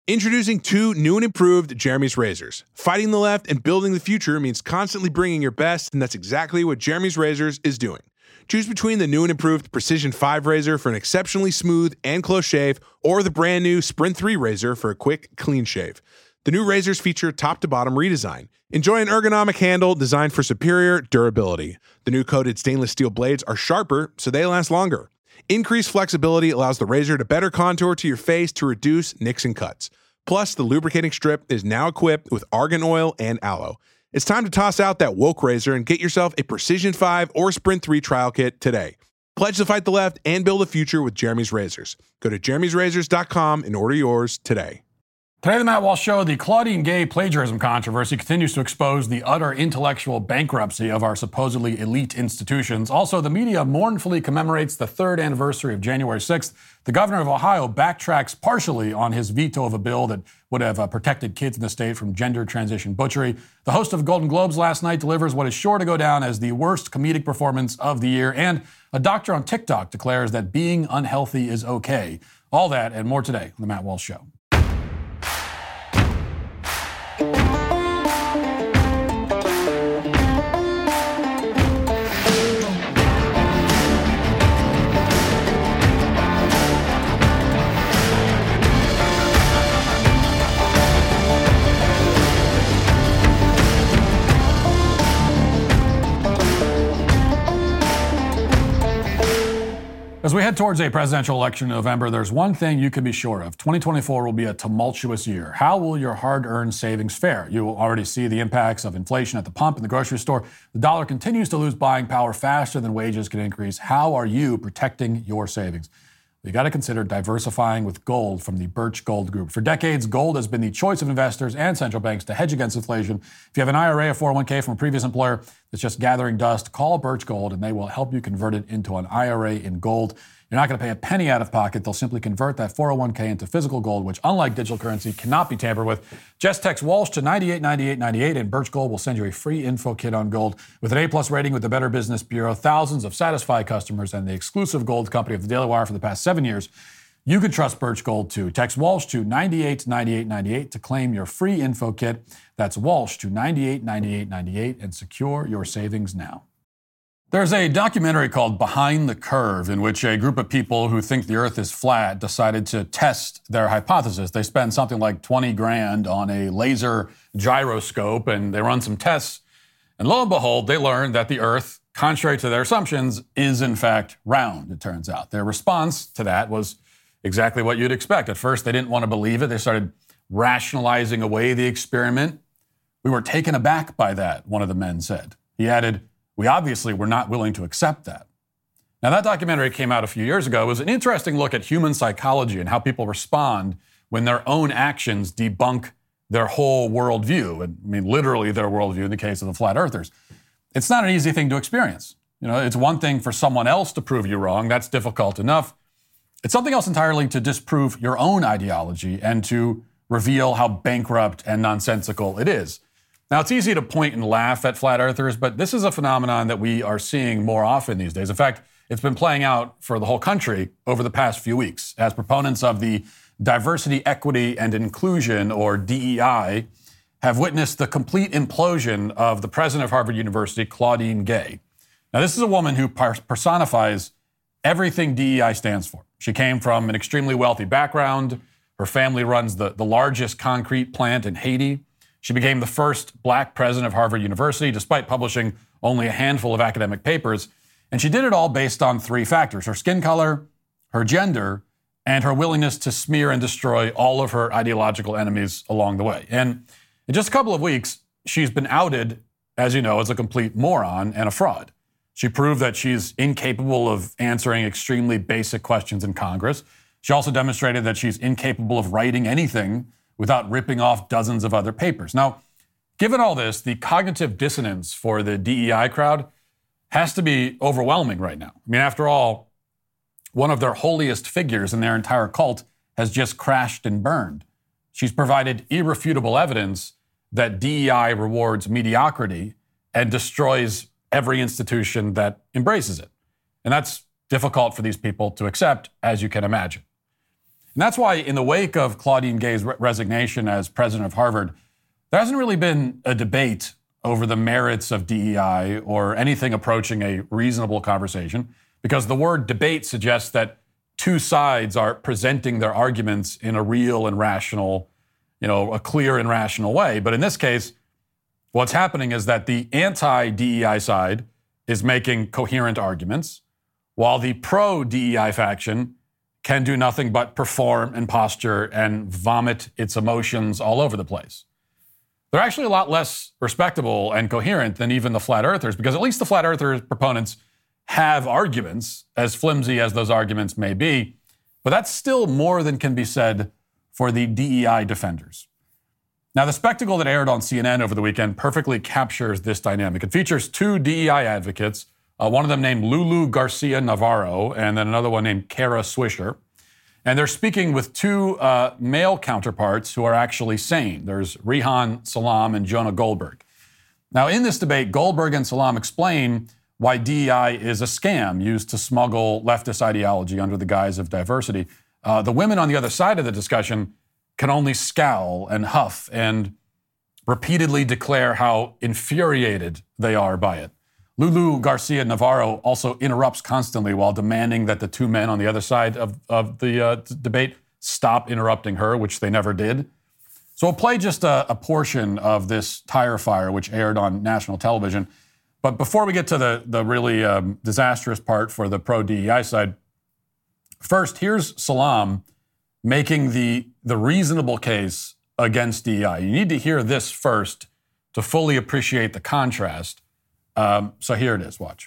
Introducing two new and improved Jeremy's razors. Fighting the left and building the future means constantly bringing your best, and that's exactly what Jeremy's Razors is doing. Choose between the new and improved Precision 5 razor for an exceptionally smooth and close shave, or the brand new Sprint 3 razor for a quick, clean shave. The new razors feature top-to-bottom redesign. Enjoy an ergonomic handle designed for superior durability. The new coated stainless steel blades are sharper, so they last longer. Increased flexibility allows the razor to better contour to your face to reduce nicks and cuts. Plus, the lubricating strip is now equipped with argan oil and aloe. It's time to toss out that woke razor and get yourself a Precision 5 or Sprint 3 trial kit today. Pledge to fight the left and build a future with Jeremy's Razors. Go to jeremy'srazors.com and order yours today. Today, the Matt Walsh Show, the Claudine Gay plagiarism controversy continues to expose the utter intellectual bankruptcy of our supposedly elite institutions. Also, the media mournfully commemorates the third anniversary of January 6th. The governor of Ohio backtracks partially on his veto of a bill that would have protected kids in the state from gender transition butchery. The host of Golden Globes last night delivers what is sure to go down as the worst comedic performance of the year. And a doctor on TikTok declares that being unhealthy is okay. All that and more today on the Matt Walsh Show. As we head towards a presidential election in November, there's one thing you can be sure of. 2024 will be a tumultuous year. How will your hard-earned savings fare? You will already see the impacts of inflation at the pump and the grocery store. The dollar continues to lose buying power faster than wages can increase. How are you protecting your savings? You got to consider diversifying with gold from the Birch Gold Group. For decades, gold has been the choice of investors and central banks to hedge against inflation. If you have an IRA or 401k from a previous employer that's just gathering dust, call Birch Gold and they will help you convert it into an IRA in gold. You're not going to pay a penny out of pocket. They'll simply convert that 401k into physical gold, which, unlike digital currency, cannot be tampered with. Just text Walsh to 989898, and Birch Gold will send you a free info kit on gold. With an A+ rating with the Better Business Bureau, thousands of satisfied customers, and the exclusive gold company of the Daily Wire for the past 7 years, you can trust Birch Gold too. Text Walsh to 989898 to claim your free info kit. That's Walsh to 989898 and secure your savings now. There's a documentary called Behind the Curve in which a group of people who think the Earth is flat decided to test their hypothesis. They spend something like $20,000 on a laser gyroscope and they run some tests. And lo and behold, they learn that the Earth, contrary to their assumptions, is in fact round, it turns out. Their response to that was exactly what you'd expect. At first, they didn't want to believe it. They started rationalizing away the experiment. We were taken aback by that, one of the men said. He added, "We obviously were not willing to accept that." Now, that documentary came out a few years ago. It was an interesting look at human psychology and how people respond when their own actions debunk their whole worldview. I mean, literally their worldview in the case of the flat earthers. It's not an easy thing to experience. You know, it's one thing for someone else to prove you wrong. That's difficult enough. It's something else entirely to disprove your own ideology and to reveal how bankrupt and nonsensical it is. Now, it's easy to point and laugh at flat earthers, but this is a phenomenon that we are seeing more often these days. In fact, it's been playing out for the whole country over the past few weeks as proponents of the diversity, equity, and inclusion, or DEI, have witnessed the complete implosion of the president of Harvard University, Claudine Gay. Now, this is a woman who personifies everything DEI stands for. She came from an extremely wealthy background. Her family runs the largest concrete plant in Haiti. She became the first black president of Harvard University, despite publishing only a handful of academic papers. And she did it all based on three factors: her skin color, her gender, and her willingness to smear and destroy all of her ideological enemies along the way. And in just a couple of weeks, she's been outed, as you know, as a complete moron and a fraud. She proved that she's incapable of answering extremely basic questions in Congress. She also demonstrated that she's incapable of writing anything without ripping off dozens of other papers. Now, given all this, the cognitive dissonance for the DEI crowd has to be overwhelming right now. I mean, after all, one of their holiest figures in their entire cult has just crashed and burned. She's provided irrefutable evidence that DEI rewards mediocrity and destroys every institution that embraces it. And that's difficult for these people to accept, as you can imagine. And that's why in the wake of Claudine Gay's resignation as president of Harvard, there hasn't really been a debate over the merits of DEI or anything approaching a reasonable conversation, because the word debate suggests that two sides are presenting their arguments in a real and rational, a clear and rational way. But in this case, what's happening is that the anti-DEI side is making coherent arguments, while the pro-DEI faction can do nothing but perform and posture and vomit its emotions all over the place. They're actually a lot less respectable and coherent than even the flat earthers, because at least the flat earthers proponents have arguments, as flimsy as those arguments may be, but that's still more than can be said for the DEI defenders. Now, the spectacle that aired on CNN over the weekend perfectly captures this dynamic. It features two DEI advocates, one of them named Lulu Garcia Navarro, and then another one named Kara Swisher. And they're speaking with two male counterparts who are actually sane. There's Rehan Salam and Jonah Goldberg. Now, in this debate, Goldberg and Salam explain why DEI is a scam used to smuggle leftist ideology under the guise of diversity. The women on the other side of the discussion can only scowl and huff and repeatedly declare how infuriated they are by it. Lulu Garcia Navarro also interrupts constantly while demanding that the two men on the other side of the debate stop interrupting her, which they never did. So we'll play just a portion of this tire fire, which aired on national television. But before we get to the really disastrous part for the pro-DEI side, first, here's Salam making the reasonable case against DEI. You need to hear this first to fully appreciate the contrast. So here it is. Watch.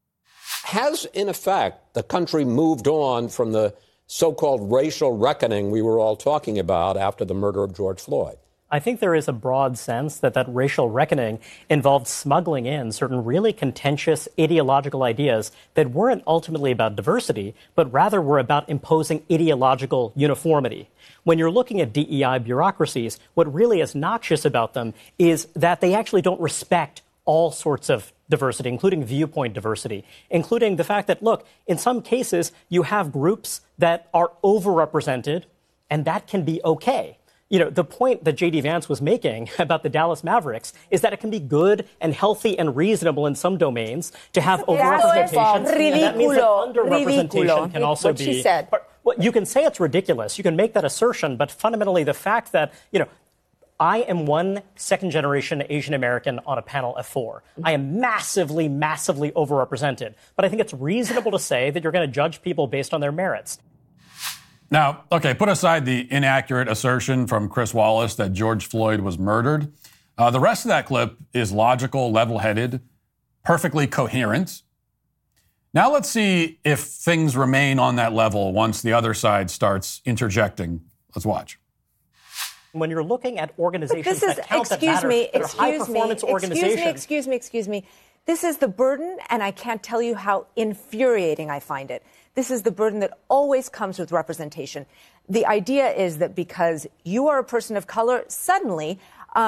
Has, in effect, the country moved on from the so-called racial reckoning we were all talking about after the murder of George Floyd? I think there is a broad sense that racial reckoning involved smuggling in certain really contentious ideological ideas that weren't ultimately about diversity, but rather were about imposing ideological uniformity. When you're looking at DEI bureaucracies, what really is noxious about them is that they actually don't respect all sorts of diversity, including viewpoint diversity, including the fact that, look, in some cases, you have groups that are overrepresented, and that can be okay. The point that J.D. Vance was making about the Dallas Mavericks is that it can be good and healthy and reasonable in some domains to have overrepresentation. And that means that underrepresentation can also be. She said. Well, you can say it's ridiculous. You can make that assertion, but fundamentally the fact that, I am one second-generation Asian American on a panel of 4. I am massively, massively overrepresented. But I think it's reasonable to say that you're going to judge people based on their merits. Now, okay, put aside the inaccurate assertion from Chris Wallace that George Floyd was murdered. The rest of that clip is logical, level-headed, perfectly coherent. Now let's see if things remain on that level once the other side starts interjecting. Let's watch. When you're looking at organizations that count that matter, they're high-performance organizations. Excuse me. This is the burden, and I can't tell you how infuriating I find it. This is the burden that always comes with representation. The idea is that because you are a person of color, suddenly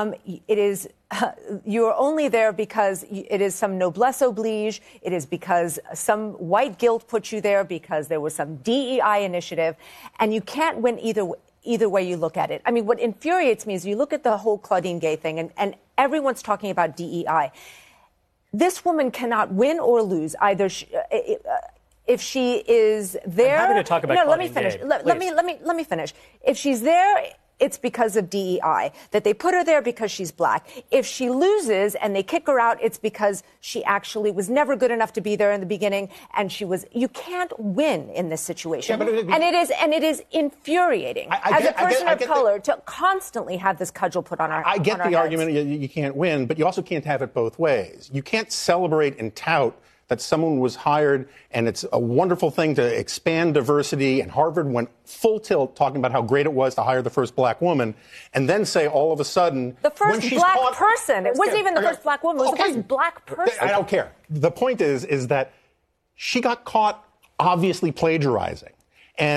you are only there because it is some noblesse oblige. It is because some white guilt put you there because there was some DEI initiative, and you can't win either way you look at it. I mean, what infuriates me is you look at the whole Claudine Gay thing, and everyone's talking about DEI. This woman cannot win or lose either. If she is there, I'm happy to talk about let me finish. Let me finish. If she's there, it's because of DEI, that they put her there because she's black. If she loses and they kick her out, it's because she actually was never good enough to be there in the beginning, and you can't win in this situation. Yeah, and it is infuriating as a person of color to constantly have this cudgel put on our heads. I get the argument you can't win, but you also can't have it both ways. You can't celebrate and tout that someone was hired, and it's a wonderful thing to expand diversity, and Harvard went full tilt talking about how great it was to hire the first black woman, and then say all of a sudden... The first black person. It wasn't even the first black woman. It was the first black person. I don't care. The point is that she got caught obviously plagiarizing. And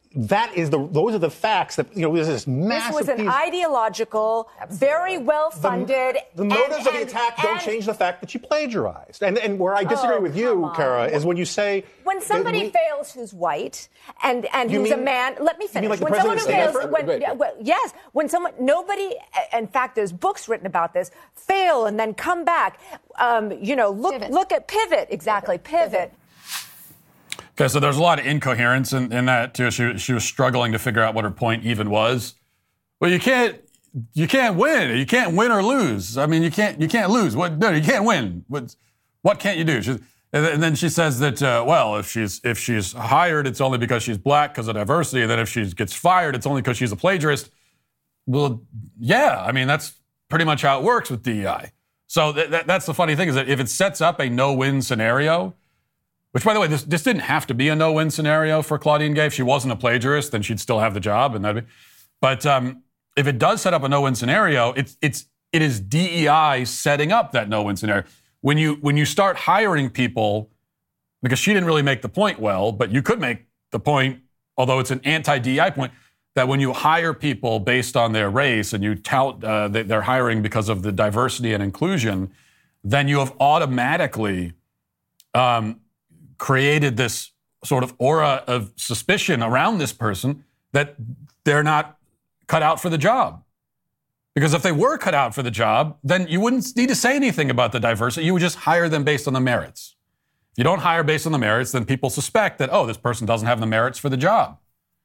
those are the facts that, there's this massive. This was an ideological, very well-funded. The motives of the attack don't change the fact that she plagiarized. And where I disagree with you, Kara, is when you say when somebody fails who's white and who's a man. Let me finish. Like when someone fails, when someone in fact, there's books written about this. Fail and then come back. Look at Pivot. Exactly, Pivot. Okay, so there's a lot of incoherence in that too. She was struggling to figure out what her point even was. Well, you can't win. You can't win or lose. I mean, you can't lose. You can't win. What can't you do? And then she says that if she's hired, it's only because she's black because of diversity. And then if she gets fired, it's only because she's a plagiarist. Well, yeah, I mean that's pretty much how it works with DEI. So that's the funny thing is that if it sets up a no-win scenario. Which, by the way, this didn't have to be a no-win scenario for Claudine Gay. If she wasn't a plagiarist, then she'd still have the job, and that'd be. But if it does set up a no-win scenario, it is DEI setting up that no-win scenario. When you start hiring people, because she didn't really make the point well, but you could make the point, although it's an anti-DEI point, that when you hire people based on their race and you tout that they're hiring because of the diversity and inclusion, then you have automatically created this sort of aura of suspicion around this person that they're not cut out for the job. Because if they were cut out for the job, then you wouldn't need to say anything about the diversity. You would just hire them based on the merits. If you don't hire based on the merits, then people suspect that, this person doesn't have the merits for the job.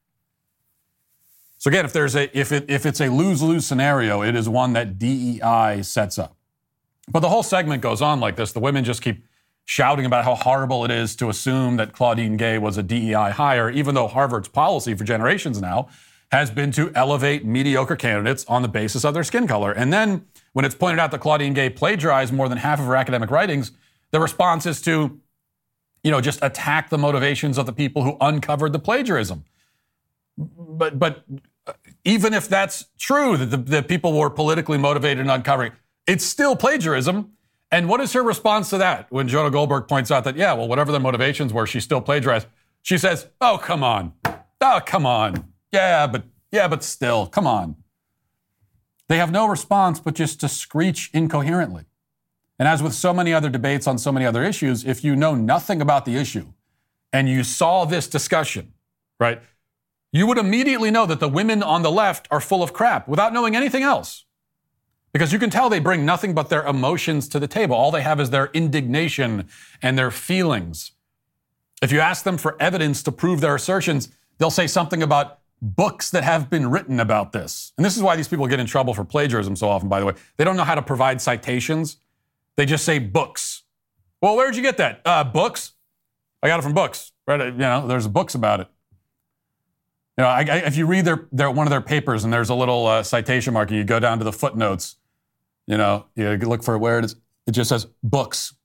So again, if it's a lose-lose scenario, it is one that DEI sets up. But the whole segment goes on like this. The women just keep shouting about how horrible it is to assume that Claudine Gay was a DEI hire, even though Harvard's policy for generations now has been to elevate mediocre candidates on the basis of their skin color. And then when it's pointed out that Claudine Gay plagiarized more than half of her academic writings, the response is to, just attack the motivations of the people who uncovered the plagiarism. But even if that's true, that the people were politically motivated in uncovering, it's still plagiarism. And what is her response to that when Jonah Goldberg points out that, whatever the motivations were, she still plagiarized? She says, oh, come on. Oh, come on. Yeah, but still, come on. They have no response but just to screech incoherently. And as with so many other debates on so many other issues, if you know nothing about the issue and you saw this discussion, right, you would immediately know that the women on the left are full of crap without knowing anything else. Because you can tell they bring nothing but their emotions to the table. All they have is their indignation and their feelings. If you ask them for evidence to prove their assertions, they'll say something about books that have been written about this. And this is why these people get in trouble for plagiarism so often, by the way. They don't know how to provide citations. They just say books. Well, where'd you get that? Books? I got it from books. Right? There's books about it. If you read their one of their papers and there's a little citation mark and you go down to the footnotes, you look for where it is. It just says books.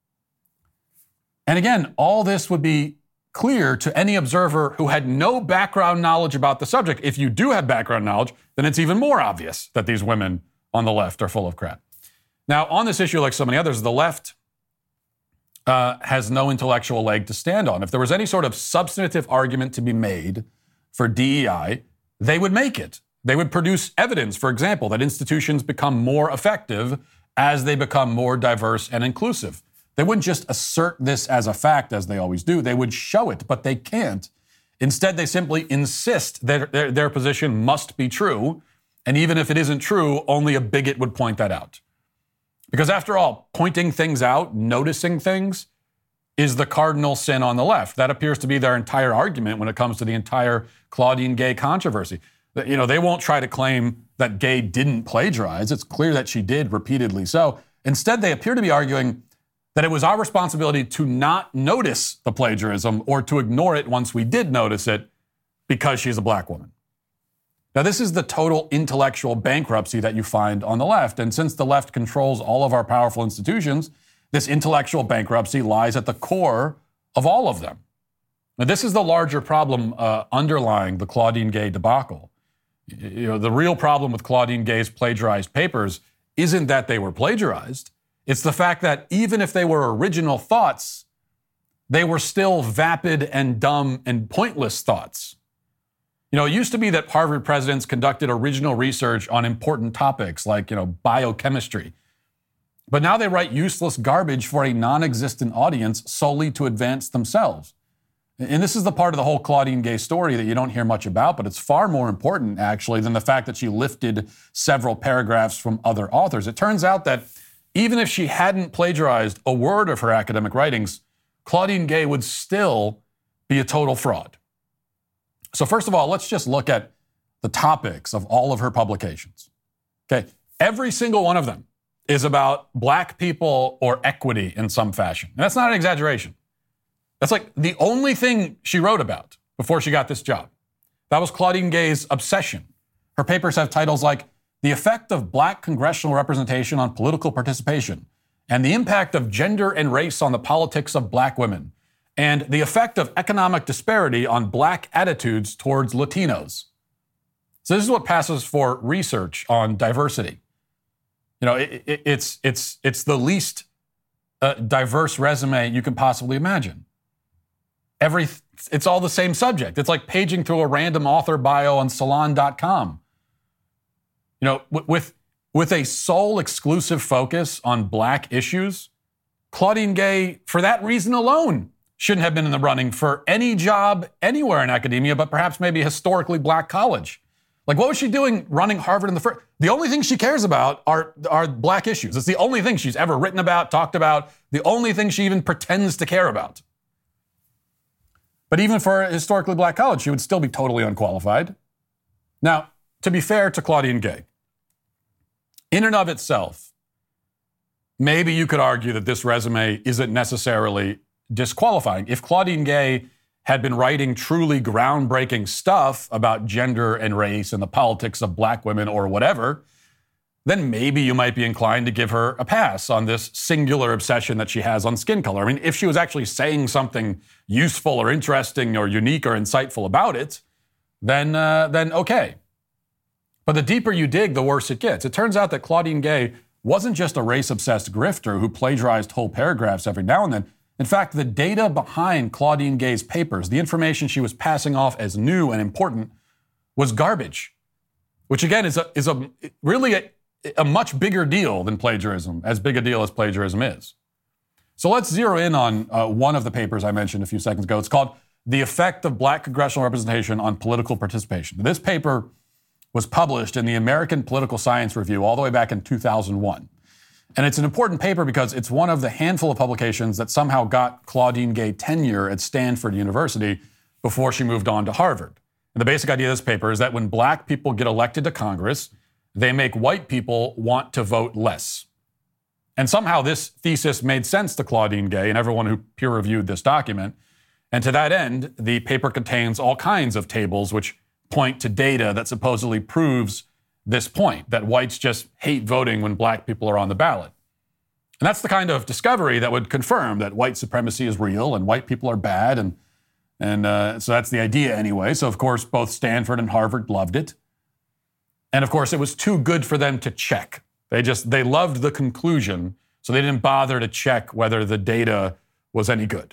And again, all this would be clear to any observer who had no background knowledge about the subject. If you do have background knowledge, then it's even more obvious that these women on the left are full of crap. Now, on this issue, like so many others, the left has no intellectual leg to stand on. If there was any sort of substantive argument to be made for DEI, they would make it. They would produce evidence, for example, that institutions become more effective as they become more diverse and inclusive. They wouldn't just assert this as a fact, as they always do. They would show it, but they can't. Instead, they simply insist that their position must be true, and even if it isn't true, only a bigot would point that out. Because after all, pointing things out, noticing things, is the cardinal sin on the left. That appears to be their entire argument when it comes to the entire Claudine Gay controversy. They won't try to claim that Gay didn't plagiarize. It's clear that she did repeatedly so. Instead, they appear to be arguing that it was our responsibility to not notice the plagiarism or to ignore it once we did notice it because she's a black woman. Now, this is the total intellectual bankruptcy that you find on the left. And since the left controls all of our powerful institutions, this intellectual bankruptcy lies at the core of all of them. Now, this is the larger problem underlying the Claudine Gay debacle. The real problem with Claudine Gay's plagiarized papers isn't that they were plagiarized. It's the fact that even if they were original thoughts, they were still vapid and dumb and pointless thoughts. You know, it used to be that Harvard presidents conducted original research on important topics like, biochemistry. But now they write useless garbage for a non-existent audience solely to advance themselves. And this is the part of the whole Claudine Gay story that you don't hear much about, but it's far more important, actually, than the fact that she lifted several paragraphs from other authors. It turns out that even if she hadn't plagiarized a word of her academic writings, Claudine Gay would still be a total fraud. So first of all, let's just look at the topics of all of her publications. Okay, every single one of them is about black people or equity in some fashion. And that's not an exaggeration. That's like the only thing she wrote about before she got this job. That was Claudine Gay's obsession. Her papers have titles like The Effect of Black Congressional Representation on Political Participation and the Impact of Gender and Race on the Politics of Black Women and The Effect of Economic Disparity on Black Attitudes Towards Latinos. So this is what passes for research on diversity. It's the least diverse resume you can possibly imagine. It's all the same subject. It's like paging through a random author bio on Salon.com. With a sole exclusive focus on black issues, Claudine Gay, for that reason alone, shouldn't have been in the running for any job anywhere in academia, but perhaps maybe a historically black college. Like, what was she doing running Harvard in the first? The only thing she cares about are black issues. It's the only thing she's ever written about, talked about, the only thing she even pretends to care about. But even for a historically black college, she would still be totally unqualified. Now, to be fair to Claudine Gay, in and of itself, maybe you could argue that this resume isn't necessarily disqualifying. If Claudine Gay had been writing truly groundbreaking stuff about gender and race and the politics of black women or whatever, then maybe you might be inclined to give her a pass on this singular obsession that she has on skin color. I mean, if she was actually saying something useful or interesting or unique or insightful about it, then okay. But the deeper you dig, the worse it gets. It turns out that Claudine Gay wasn't just a race-obsessed grifter who plagiarized whole paragraphs every now and then. In fact, the data behind Claudine Gay's papers, the information she was passing off as new and important, was garbage, which again is really a much bigger deal than plagiarism, as big a deal as plagiarism is. So let's zero in on one of the papers I mentioned a few seconds ago. It's called The Effect of Black Congressional Representation on Political Participation. This paper was published in the American Political Science Review all the way back in 2001. And it's an important paper because it's one of the handful of publications that somehow got Claudine Gay tenure at Stanford University before she moved on to Harvard. And the basic idea of this paper is that when black people get elected to Congress, they make white people want to vote less. And somehow this thesis made sense to Claudine Gay and everyone who peer-reviewed this document. And to that end, the paper contains all kinds of tables which point to data that supposedly proves this point, that whites just hate voting when black people are on the ballot. And that's the kind of discovery that would confirm that white supremacy is real and white people are bad. And so that's the idea anyway. So, of course, both Stanford and Harvard loved it. And, of course, it was too good for them to check. They loved the conclusion, so they didn't bother to check whether the data was any good.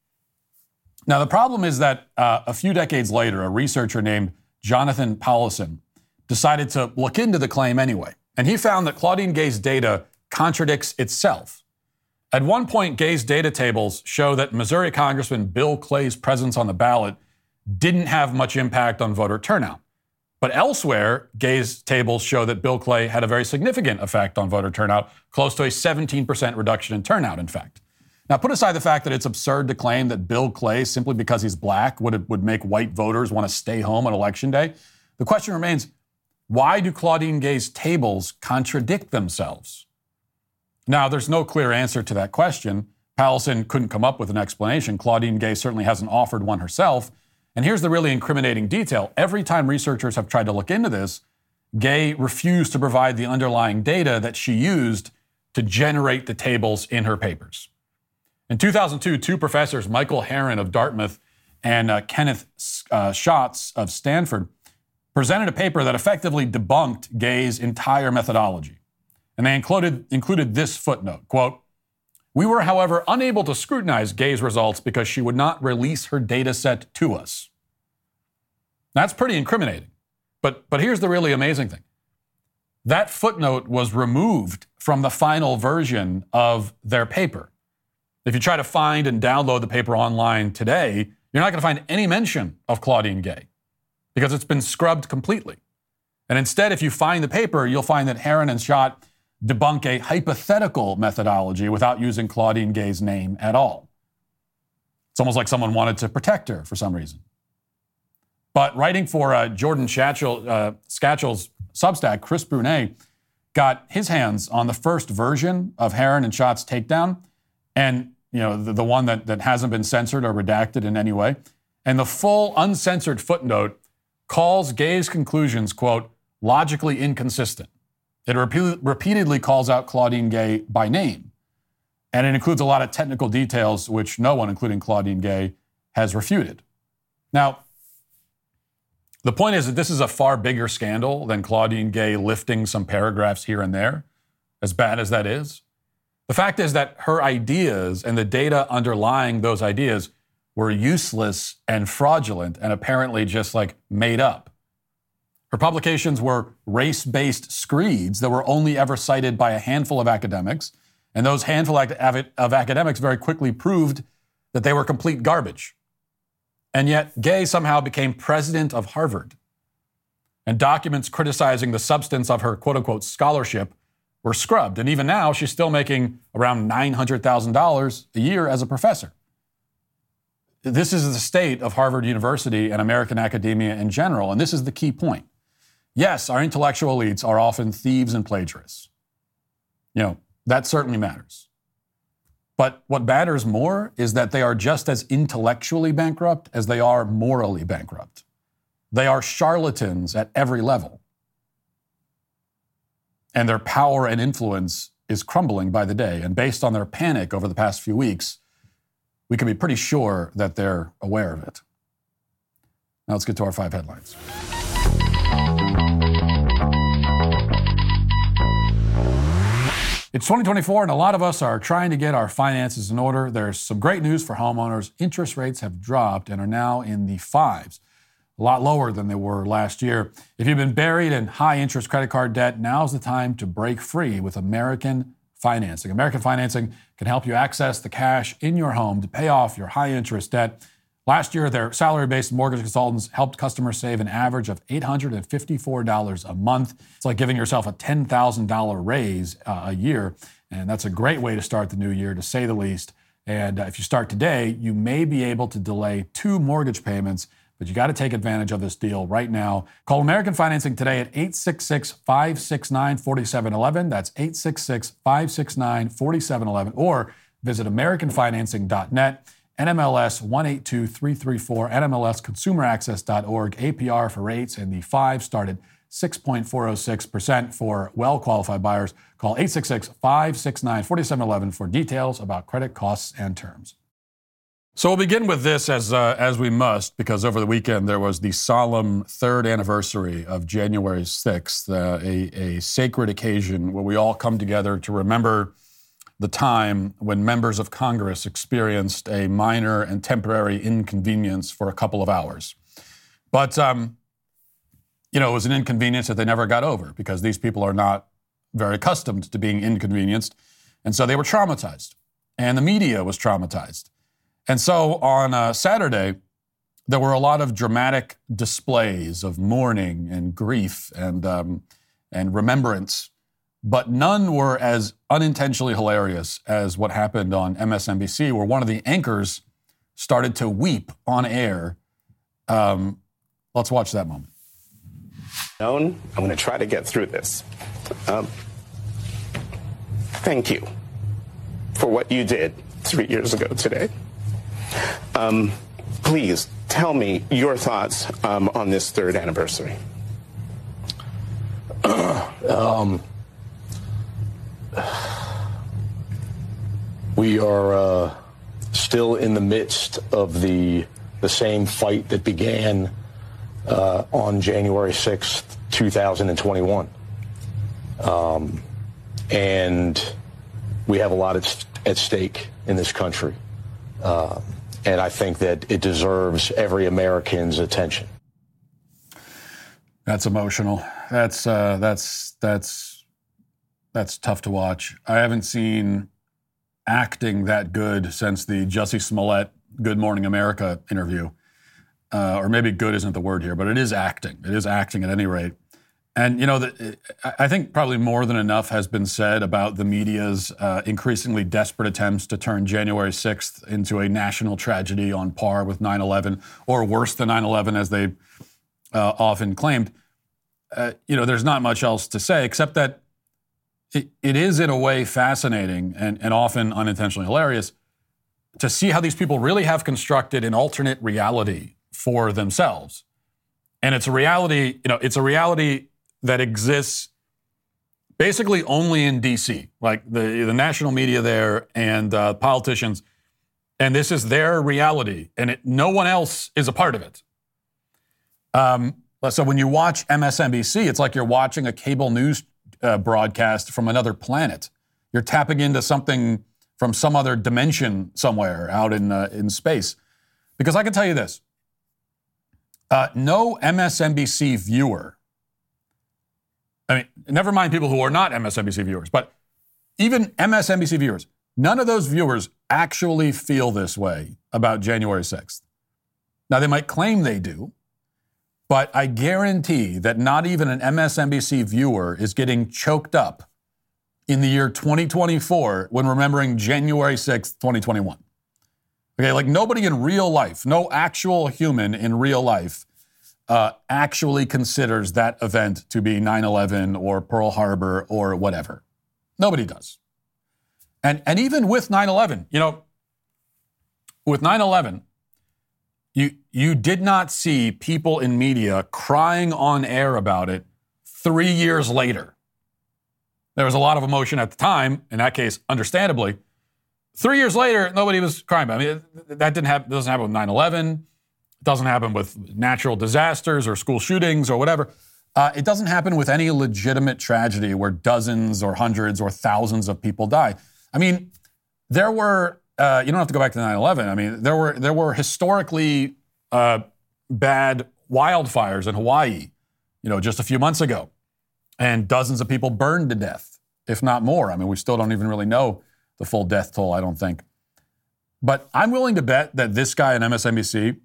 Now, the problem is that a few decades later, a researcher named Jonathan Powlison decided to look into the claim anyway. And he found that Claudine Gay's data contradicts itself. At one point, Gay's data tables show that Missouri Congressman Bill Clay's presence on the ballot didn't have much impact on voter turnout. But elsewhere, Gay's tables show that Bill Clay had a very significant effect on voter turnout, close to a 17% reduction in turnout, in fact. Now, put aside the fact that it's absurd to claim that Bill Clay, simply because he's black, would make white voters want to stay home on Election Day. The question remains, why do Claudine Gay's tables contradict themselves? Now, there's no clear answer to that question. Powlison couldn't come up with an explanation. Claudine Gay certainly hasn't offered one herself. And here's the really incriminating detail. Every time researchers have tried to look into this, Gay refused to provide the underlying data that she used to generate the tables in her papers. In 2002, two professors, Michael Herron of Dartmouth and Kenneth Schatz of Stanford, presented a paper that effectively debunked Gay's entire methodology. And they included this footnote, quote, "We were, however, unable to scrutinize Gay's results because she would not release her data set to us." That's pretty incriminating. But here's the really amazing thing. That footnote was removed from the final version of their paper. If you try to find and download the paper online today, you're not going to find any mention of Claudine Gay because it's been scrubbed completely. And instead, if you find the paper, you'll find that Herron and Schott debunk a hypothetical methodology without using Claudine Gay's name at all. It's almost like someone wanted to protect her for some reason. But writing for Jordan Scatchell's Substack, Chris Brunet got his hands on the first version of Herron and Schott's takedown, and the one that hasn't been censored or redacted in any way. And the full uncensored footnote calls Gay's conclusions, quote, logically inconsistent. It repeatedly calls out Claudine Gay by name. And it includes a lot of technical details which no one, including Claudine Gay, has refuted. Now, the point is that this is a far bigger scandal than Claudine Gay lifting some paragraphs here and there, as bad as that is. The fact is that her ideas and the data underlying those ideas were useless and fraudulent and apparently just made up. Her publications were race-based screeds that were only ever cited by a handful of academics, and those handful of academics very quickly proved that they were complete garbage. And yet, Gay somehow became president of Harvard. And documents criticizing the substance of her quote-unquote scholarship were scrubbed. And even now, she's still making around $900,000 a year as a professor. This is the state of Harvard University and American academia in general, and this is the key point. Yes, our intellectual elites are often thieves and plagiarists. That certainly matters. But what matters more is that they are just as intellectually bankrupt as they are morally bankrupt. They are charlatans at every level. And their power and influence is crumbling by the day. And based on their panic over the past few weeks, we can be pretty sure that they're aware of it. Now let's get to our 5 headlines. It's 2024, and a lot of us are trying to get our finances in order. There's some great news for homeowners. Interest rates have dropped and are now in the 5s, a lot lower than they were last year. If you've been buried in high-interest credit card debt, now's the time to break free with American Financing. American Financing can help you access the cash in your home to pay off your high-interest debt. Last year, their salary-based mortgage consultants helped customers save an average of $854 a month. It's like giving yourself a $10,000 raise a year, and that's a great way to start the new year, to say the least. And if you start today, you may be able to delay 2 mortgage payments, but you got to take advantage of this deal right now. Call American Financing today at 866-569-4711. That's 866-569-4711, or visit AmericanFinancing.net. NMLS 182334, NMLSConsumerAccess.org, APR for rates, and the 5 started 6.406% for well-qualified buyers. Call 866-569-4711 for details about credit costs and terms. So we'll begin with this as we must, because over the weekend there was the solemn 3rd anniversary of January 6th, a sacred occasion where we all come together to remember the time when members of Congress experienced a minor and temporary inconvenience for a couple of hours. But, it was an inconvenience that they never got over because these people are not very accustomed to being inconvenienced. And so they were traumatized. And the media was traumatized. And so on Saturday, there were a lot of dramatic displays of mourning and grief and remembrance. But none were as unintentionally hilarious as what happened on MSNBC, where one of the anchors started to weep on air. Let's watch that moment. I'm going to try to get through this. Thank you for what you did 3 years ago today. Please tell me your thoughts on this 3rd anniversary. We are still in the midst of the same fight that began on January 6th, 2021. And we have a lot at stake in this country. And I think that it deserves every American's attention. That's emotional. That's tough to watch. I haven't seen acting that good since the Jussie Smollett Good Morning America interview. Or maybe good isn't the word here, but it is acting. It is acting at any rate. And, I think probably more than enough has been said about the media's increasingly desperate attempts to turn January 6th into a national tragedy on par with 9/11, or worse than 9/11, as they often claimed. There's not much else to say, except that it is in a way fascinating and often unintentionally hilarious to see how these people really have constructed an alternate reality for themselves. And it's a reality, that exists basically only in D.C., like the national media there and politicians. And this is their reality, and no one else is a part of it. So when you watch MSNBC, it's like you're watching a cable news broadcast from another planet. You're tapping into something from some other dimension somewhere out in space. Because I can tell you this, no MSNBC viewer, never mind people who are not MSNBC viewers, but even MSNBC viewers, none of those viewers actually feel this way about January 6th. Now, they might claim they do, but I guarantee that not even an MSNBC viewer is getting choked up in the year 2024 when remembering January 6th, 2021. Okay, like nobody in real life, no actual human in real life actually considers that event to be 9/11 or Pearl Harbor or whatever. Nobody does. And even with 9/11, with 9/11, you did not see people in media crying on air about it 3 years later. There was a lot of emotion at the time, in that case, understandably. 3 years later, nobody was crying about it. That doesn't happen with 9/11. It doesn't happen with natural disasters or school shootings or whatever. It doesn't happen with any legitimate tragedy where dozens or hundreds or thousands of people die. There were, you don't have to go back to 9/11. There were historically bad wildfires in Hawaii, just a few months ago. And dozens of people burned to death, if not more. We still don't even really know the full death toll, I don't think. But I'm willing to bet that this guy on MSNBC,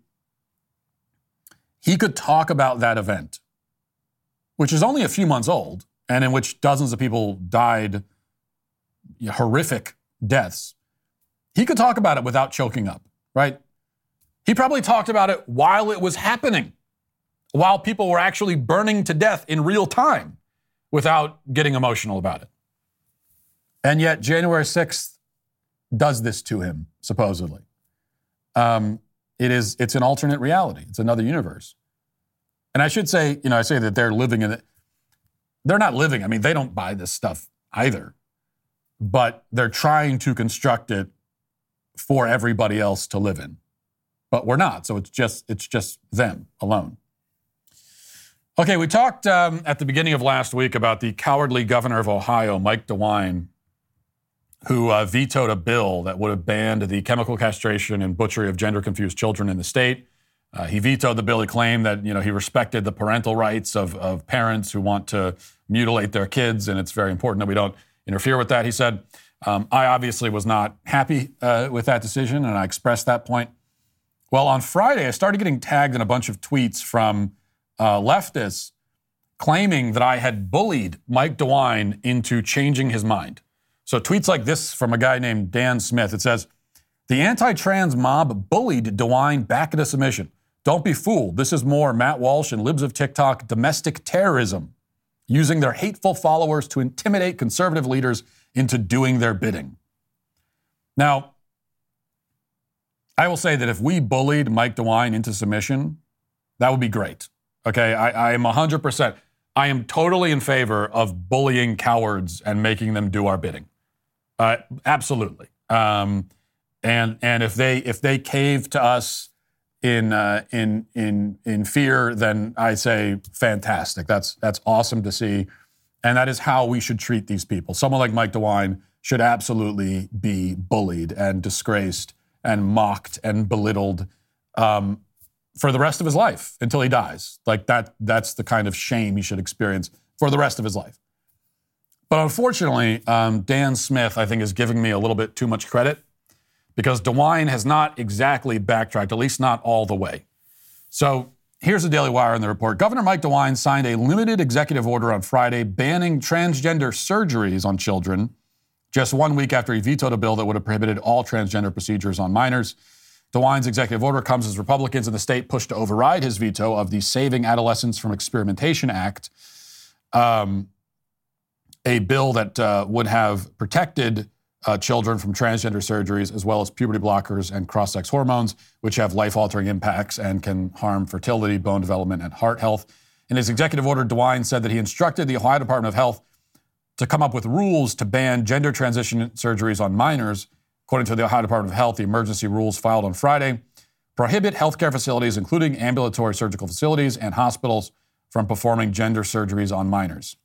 he could talk about that event, which is only a few months old, and in which dozens of people died horrific deaths. He could talk about it without choking up, right? He probably talked about it while it was happening, while people were actually burning to death in real time without getting emotional about it. And yet January 6th does this to him, supposedly. It's an alternate reality. It's another universe. And I should say, I say that they're living in it. They're not living. They don't buy this stuff either. But they're trying to construct it for everybody else to live in. But we're not. So it's just them alone. Okay, we talked at the beginning of last week about the cowardly governor of Ohio, Mike DeWine, who vetoed a bill that would have banned the chemical castration and butchery of gender-confused children in the state. He vetoed the bill. He claimed that he respected the parental rights of parents who want to mutilate their kids, and it's very important that we don't interfere with that. He said, I obviously was not happy with that decision, and I expressed that point. Well, on Friday, I started getting tagged in a bunch of tweets from leftists claiming that I had bullied Mike DeWine into changing his mind. So tweets like this from a guy named Dan Smith. It says, the anti-trans mob bullied DeWine back into submission. Don't be fooled. This is more Matt Walsh and libs of TikTok domestic terrorism, using their hateful followers to intimidate conservative leaders into doing their bidding. Now, I will say that if we bullied Mike DeWine into submission, that would be great. Okay, I am 100%. I am totally in favor of bullying cowards and making them do our bidding. Absolutely. And if they cave to us in fear, then I say fantastic. That's awesome to see, and that is how we should treat these people. Someone like Mike DeWine should absolutely be bullied and disgraced and mocked and belittled. for the rest of his life until he dies. Like that's the kind of shame he should experience for the rest of his life. But unfortunately, Dan Smith, I think, is giving me a little bit too much credit because DeWine has not exactly backtracked, at least not all the way. So here's the Daily Wire in the report. Governor Mike DeWine signed a limited executive order on Friday banning transgender surgeries on children just 1 week after he vetoed a bill that would have prohibited all transgender procedures on minors. DeWine's executive order comes as Republicans in the state push to override his veto of the Saving Adolescents from Experimentation Act, a bill that would have protected children from transgender surgeries, as well as puberty blockers and cross-sex hormones, which have life-altering impacts and can harm fertility, bone development, and heart health. In his executive order, DeWine said that he instructed the Ohio Department of Health to come up with rules to ban gender transition surgeries on minors. According to the Ohio Department of Health, the emergency rules filed on Friday prohibit healthcare facilities, including ambulatory surgical facilities and hospitals, from performing gender surgeries on minors.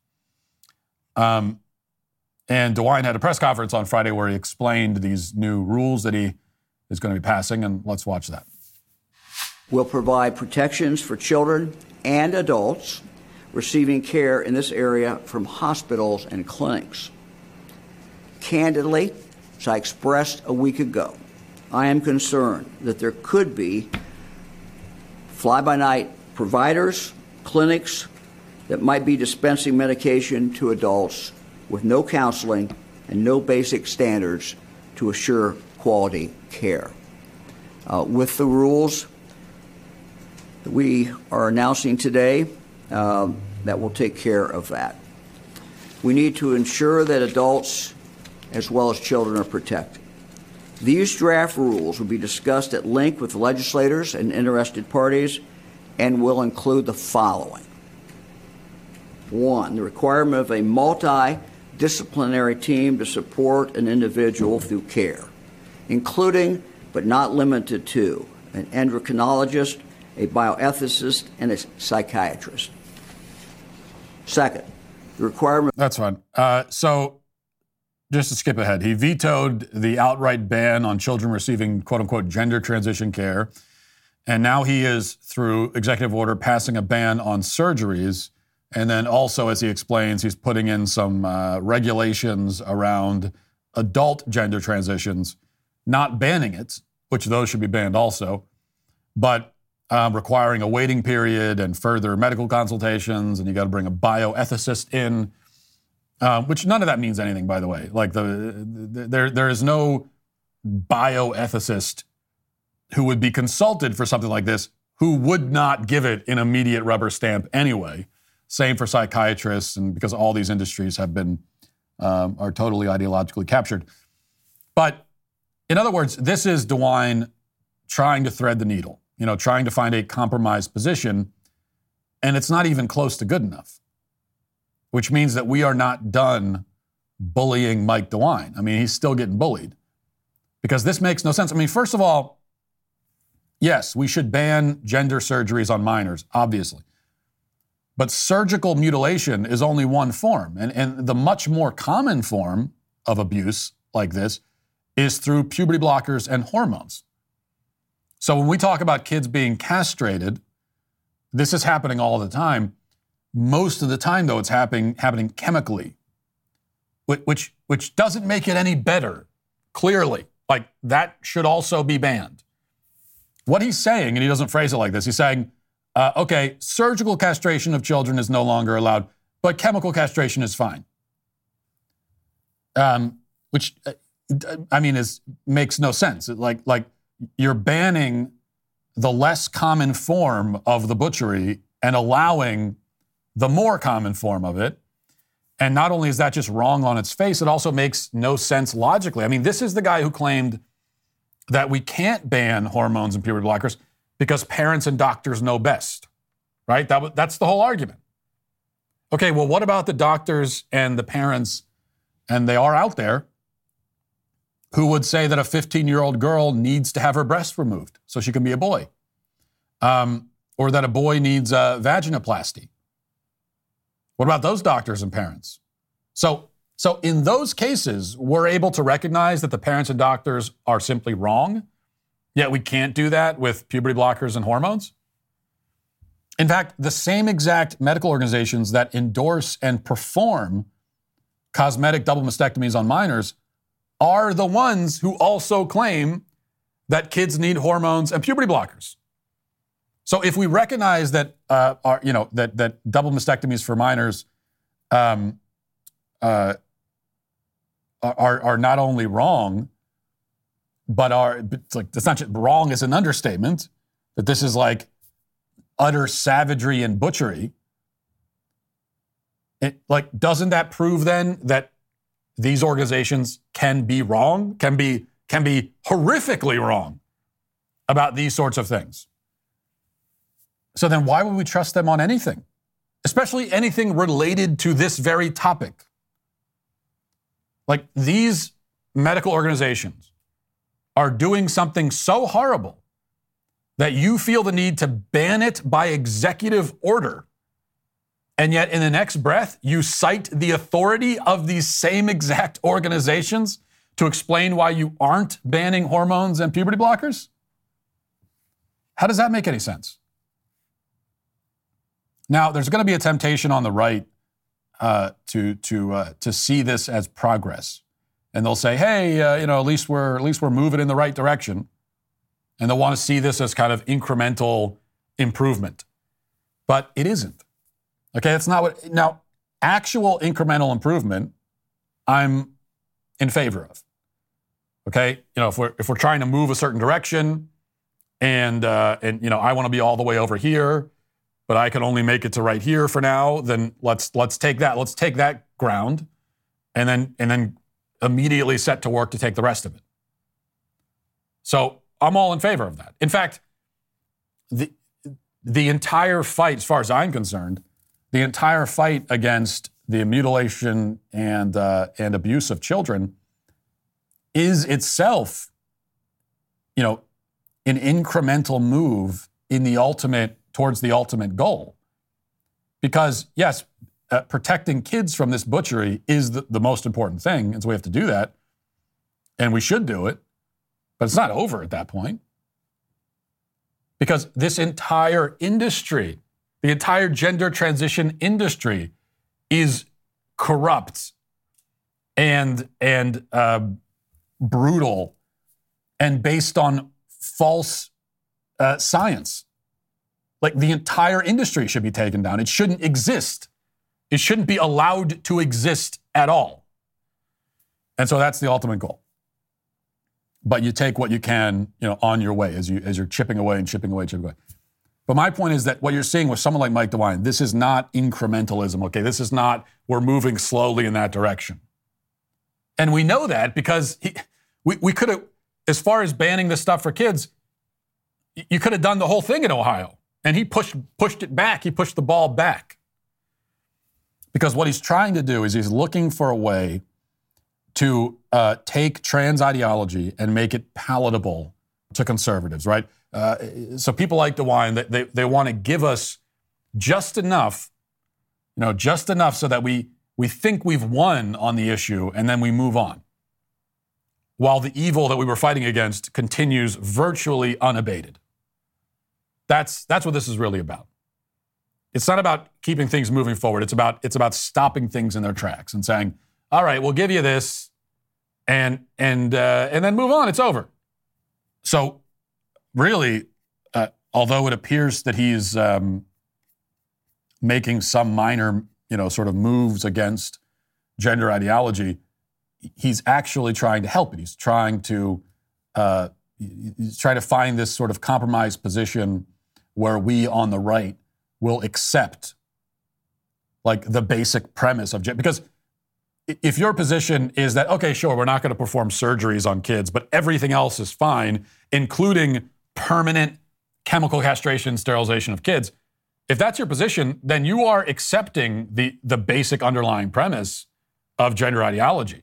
And DeWine had a press conference on Friday where he explained these new rules that he is going to be passing, and let's watch that. Will provide protections for children and adults receiving care in this area from hospitals and clinics. Candidly, as I expressed a week ago, I am concerned that there could be fly-by-night providers, clinics that might be dispensing medication to adults with no counseling and no basic standards to assure quality care. With the rules that we are announcing today, that will take care of that. We need to ensure that adults as well as children are protected. These draft rules will be discussed at length with legislators and interested parties and will include the following. 1, the requirement of a multidisciplinary team to support an individual through care, including but not limited to an endocrinologist, a bioethicist, and a psychiatrist. Second, the requirement... That's fine. So just to skip ahead, he vetoed the outright ban on children receiving quote-unquote gender transition care, and now he is, through executive order, passing a ban on surgeries. And then also, as he explains, he's putting in some regulations around adult gender transitions, not banning it, which those should be banned also, but requiring a waiting period and further medical consultations, and you got to bring a bioethicist in, which none of that means anything, by the way. Like there is no bioethicist who would be consulted for something like this who would not give it an immediate rubber stamp anyway. Same for psychiatrists, and because all these industries have been, are totally ideologically captured. But in other words, this is DeWine trying to thread the needle, trying to find a compromised position, and it's not even close to good enough, which means that we are not done bullying Mike DeWine. I mean, he's still getting bullied because this makes no sense. I mean, first of all, yes, we should ban gender surgeries on minors, obviously. But surgical mutilation is only one form. And the much more common form of abuse like this is through puberty blockers and hormones. So when we talk about kids being castrated, this is happening all the time. Most of the time, though, it's happening chemically, which doesn't make it any better, clearly. Like, that should also be banned. What he's saying, and he doesn't phrase it like this, he's saying, okay, surgical castration of children is no longer allowed, but chemical castration is fine. Which, I mean, makes no sense. Like you're banning the less common form of the butchery and allowing the more common form of it. And not only is that just wrong on its face, it also makes no sense logically. I mean, this is the guy who claimed that we can't ban hormones and puberty blockers because parents and doctors know best, right? That's the whole argument. Okay, well, what about the doctors and the parents, and they are out there, who would say that a 15-year-old girl needs to have her breast removed so she can be a boy? Or that a boy needs a vaginoplasty? What about those doctors and parents? So in those cases, we're able to recognize that the parents and doctors are simply wrong, yet we can't do that with puberty blockers and hormones? In fact, the same exact medical organizations that endorse and perform cosmetic double mastectomies on minors are the ones who also claim that kids need hormones and puberty blockers. So if we recognize that that double mastectomies for minors are not only wrong, but it's not just wrong is an understatement, that this is like utter savagery and butchery. Doesn't that prove then that these organizations can be wrong, can be horrifically wrong about these sorts of things? So then why would we trust them on anything, especially anything related to this very topic? Like, these medical organizations are doing something so horrible that you feel the need to ban it by executive order. And yet in the next breath, you cite the authority of these same exact organizations to explain why you aren't banning hormones and puberty blockers? How does that make any sense? Now, there's going to be a temptation on the right to see this as progress, and they'll say, "Hey, at least we're moving in the right direction," and they'll want to see this as kind of incremental improvement, but it isn't. Okay, that's not what. Now, actual incremental improvement, I'm in favor of. Okay, if we're trying to move a certain direction, and I want to be all the way over here, but I can only make it to right here for now, then let's take that. Let's take that ground, and then immediately set to work to take the rest of it. So I'm all in favor of that. In fact, the entire fight, as far as I'm concerned, the entire fight against the mutilation and abuse of children is itself, an incremental move towards the ultimate goal. Because yes, protecting kids from this butchery is the most important thing, and so we have to do that, and we should do it, but it's not over at that point. Because this entire industry, the entire gender transition industry, is corrupt and brutal and based on false science. Like, the entire industry should be taken down. It shouldn't exist. It shouldn't be allowed to exist at all. And so that's the ultimate goal. But you take what you can, on your way as you're chipping away. But my point is that what you're seeing with someone like Mike DeWine, this is not incrementalism, okay? This is not, we're moving slowly in that direction. And we know that because we could have, as far as banning this stuff for kids, you could have done the whole thing in Ohio. And he pushed it back. He pushed the ball back. Because what he's trying to do is he's looking for a way to take trans ideology and make it palatable to conservatives, right? So people like DeWine, they want to give us just enough so that we think we've won on the issue and then we move on. While the evil that we were fighting against continues virtually unabated. That's what this is really about. It's not about keeping things moving forward. It's about stopping things in their tracks and saying, all right, we'll give you this and then move on. It's over. So really, although it appears that he's making some minor, sort of moves against gender ideology, he's actually trying to help it. He's trying to find this sort of compromised position where we on the right will accept like the basic premise of gender. Because if your position is that, okay, sure, we're not going to perform surgeries on kids, but everything else is fine, including permanent chemical castration, sterilization of kids. If that's your position, then you are accepting the basic underlying premise of gender ideology.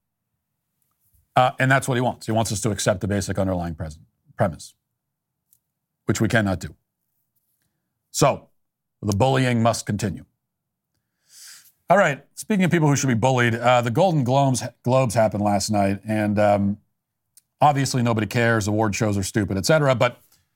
And that's what he wants. He wants us to accept the basic underlying premise, which we cannot do. So, the bullying must continue. All right, speaking of people who should be bullied, the Golden Globes happened last night, and obviously nobody cares, award shows are stupid, etc. But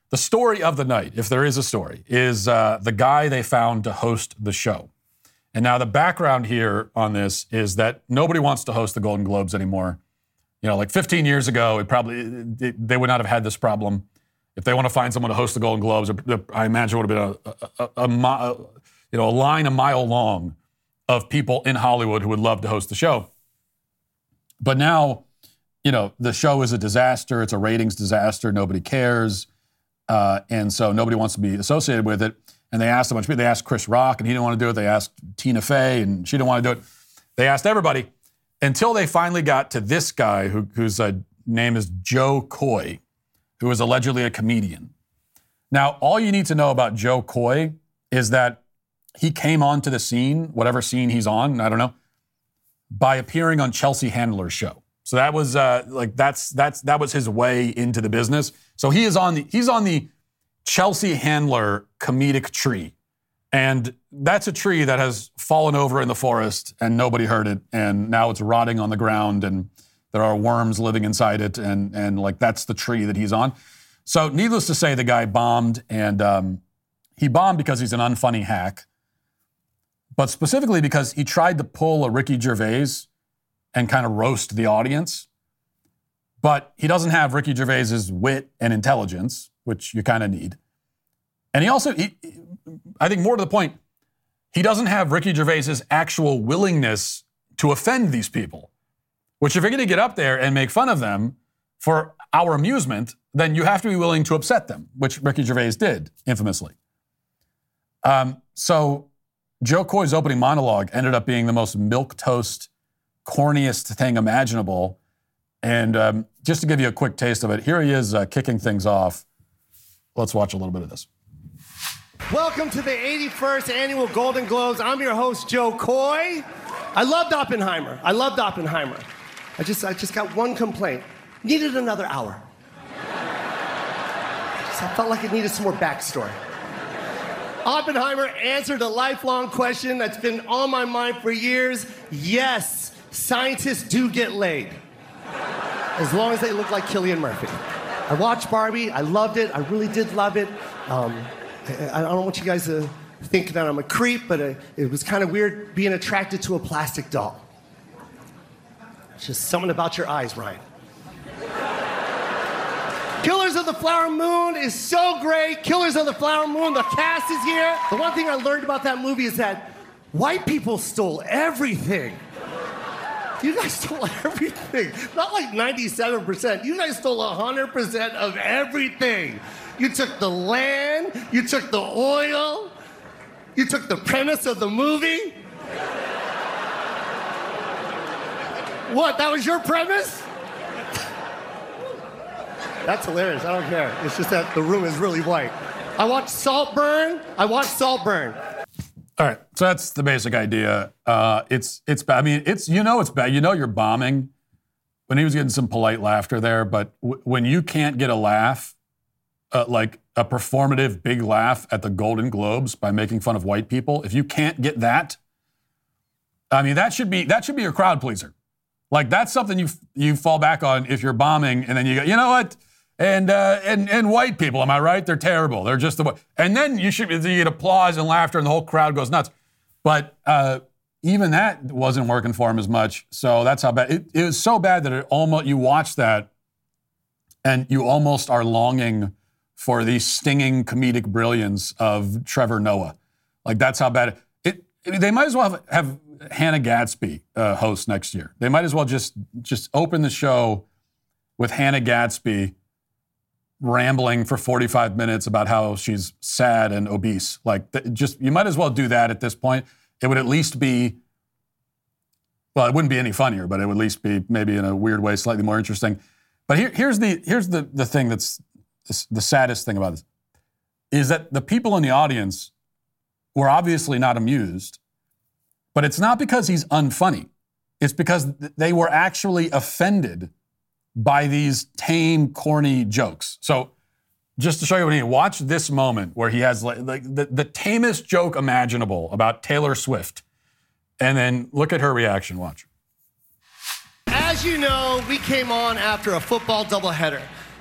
The story of the night, if there is a story, is the guy they found to host the show. And now the background here on this is that nobody wants to host the Golden Globes anymore. You know, like 15 years ago, they would not have had this problem. If they want to find someone to host the Golden Globes, I imagine it would have been a line a mile long of people in Hollywood who would love to host the show. But now, you know, the show is a disaster. It's a ratings disaster. Nobody cares. And so nobody wants to be associated with it. And they asked a bunch of people. They asked Chris Rock, and he didn't want to do it. They asked Tina Fey, and she didn't want to do it. They asked everybody until they finally got to this guy whose name is Joe Coy, who is allegedly a comedian. Now, all you need to know about Joe Coy is that he came onto the scene, whatever scene he's on, I don't know, by appearing on Chelsea Handler's show. So that was that was his way into the business. So he's on the Chelsea Handler comedic tree. And that's a tree that has fallen over in the forest and nobody heard it. And now it's rotting on the ground and there are worms living inside it. And like, that's the tree that he's on. So needless to say, the guy bombed, and he bombed because he's an unfunny hack, but specifically because he tried to pull a Ricky Gervais and kind of roast the audience. But he doesn't have Ricky Gervais's wit and intelligence, which you kind of need. And he also, I think more to the point, he doesn't have Ricky Gervais's actual willingness to offend these people, which if you're going to get up there and make fun of them for our amusement, then you have to be willing to upset them, which Ricky Gervais did infamously. So Joe Coy's opening monologue ended up being the most milquetoast, corniest thing imaginable. And just to give you a quick taste of it, here he is kicking things off. Let's watch a little bit of this. Welcome to the 81st Annual Golden Globes. I'm your host, Joe Coy. I loved Oppenheimer. I just got one complaint. Needed another hour. I felt like it needed some more backstory. Oppenheimer answered a lifelong question that's been on my mind for years. Yes, scientists do get laid. As long as they look like Cillian Murphy. I watched Barbie. I loved it. I really did love it. I don't want you guys to think that I'm a creep, but it was kind of weird being attracted to a plastic doll. It's just something about your eyes, Ryan. Killers of the Flower Moon is so great. Killers of the Flower Moon, the cast is here. The one thing I learned about that movie is that white people stole everything. You guys stole everything. Not like 97%. You guys stole 100% of everything. You took the land, you took the oil, you took the premise of the movie. What, that was your premise? That's hilarious, I don't care. It's just that the room is really white. I watched Saltburn. All right, so that's the basic idea. It's bad. I mean, it's bad. You know you're bombing when he was getting some polite laughter there, but when you can't get a laugh, like a performative big laugh at the Golden Globes by making fun of white people, if you can't get that, I mean, that should be your crowd pleaser. Like, that's something you fall back on if you're bombing, and then you go, you know what? And white people, am I right? They're terrible. They're just and then you get applause and laughter, and the whole crowd goes nuts. But even that wasn't working for him as much. So that's how bad it was. So bad that you watch that, and you almost are longing for the stinging comedic brilliance of Trevor Noah. Like, that's how bad it. They might as well have Hannah Gadsby host next year. They might as well just open the show with Hannah Gadsby rambling for 45 minutes about how she's sad and obese. Like, you might as well do that at this point. It would at least be, well, it wouldn't be any funnier, but it would at least be maybe in a weird way slightly more interesting. But here's the thing that's the saddest thing about this, is that the people in the audience were obviously not amused, but it's not because he's unfunny. It's because they were actually offended by these tame, corny jokes. So just to show you what I mean, watch this moment where he has like the tamest joke imaginable about Taylor Swift. And then look at her reaction, watch. As you know, we came on after a football doubleheader.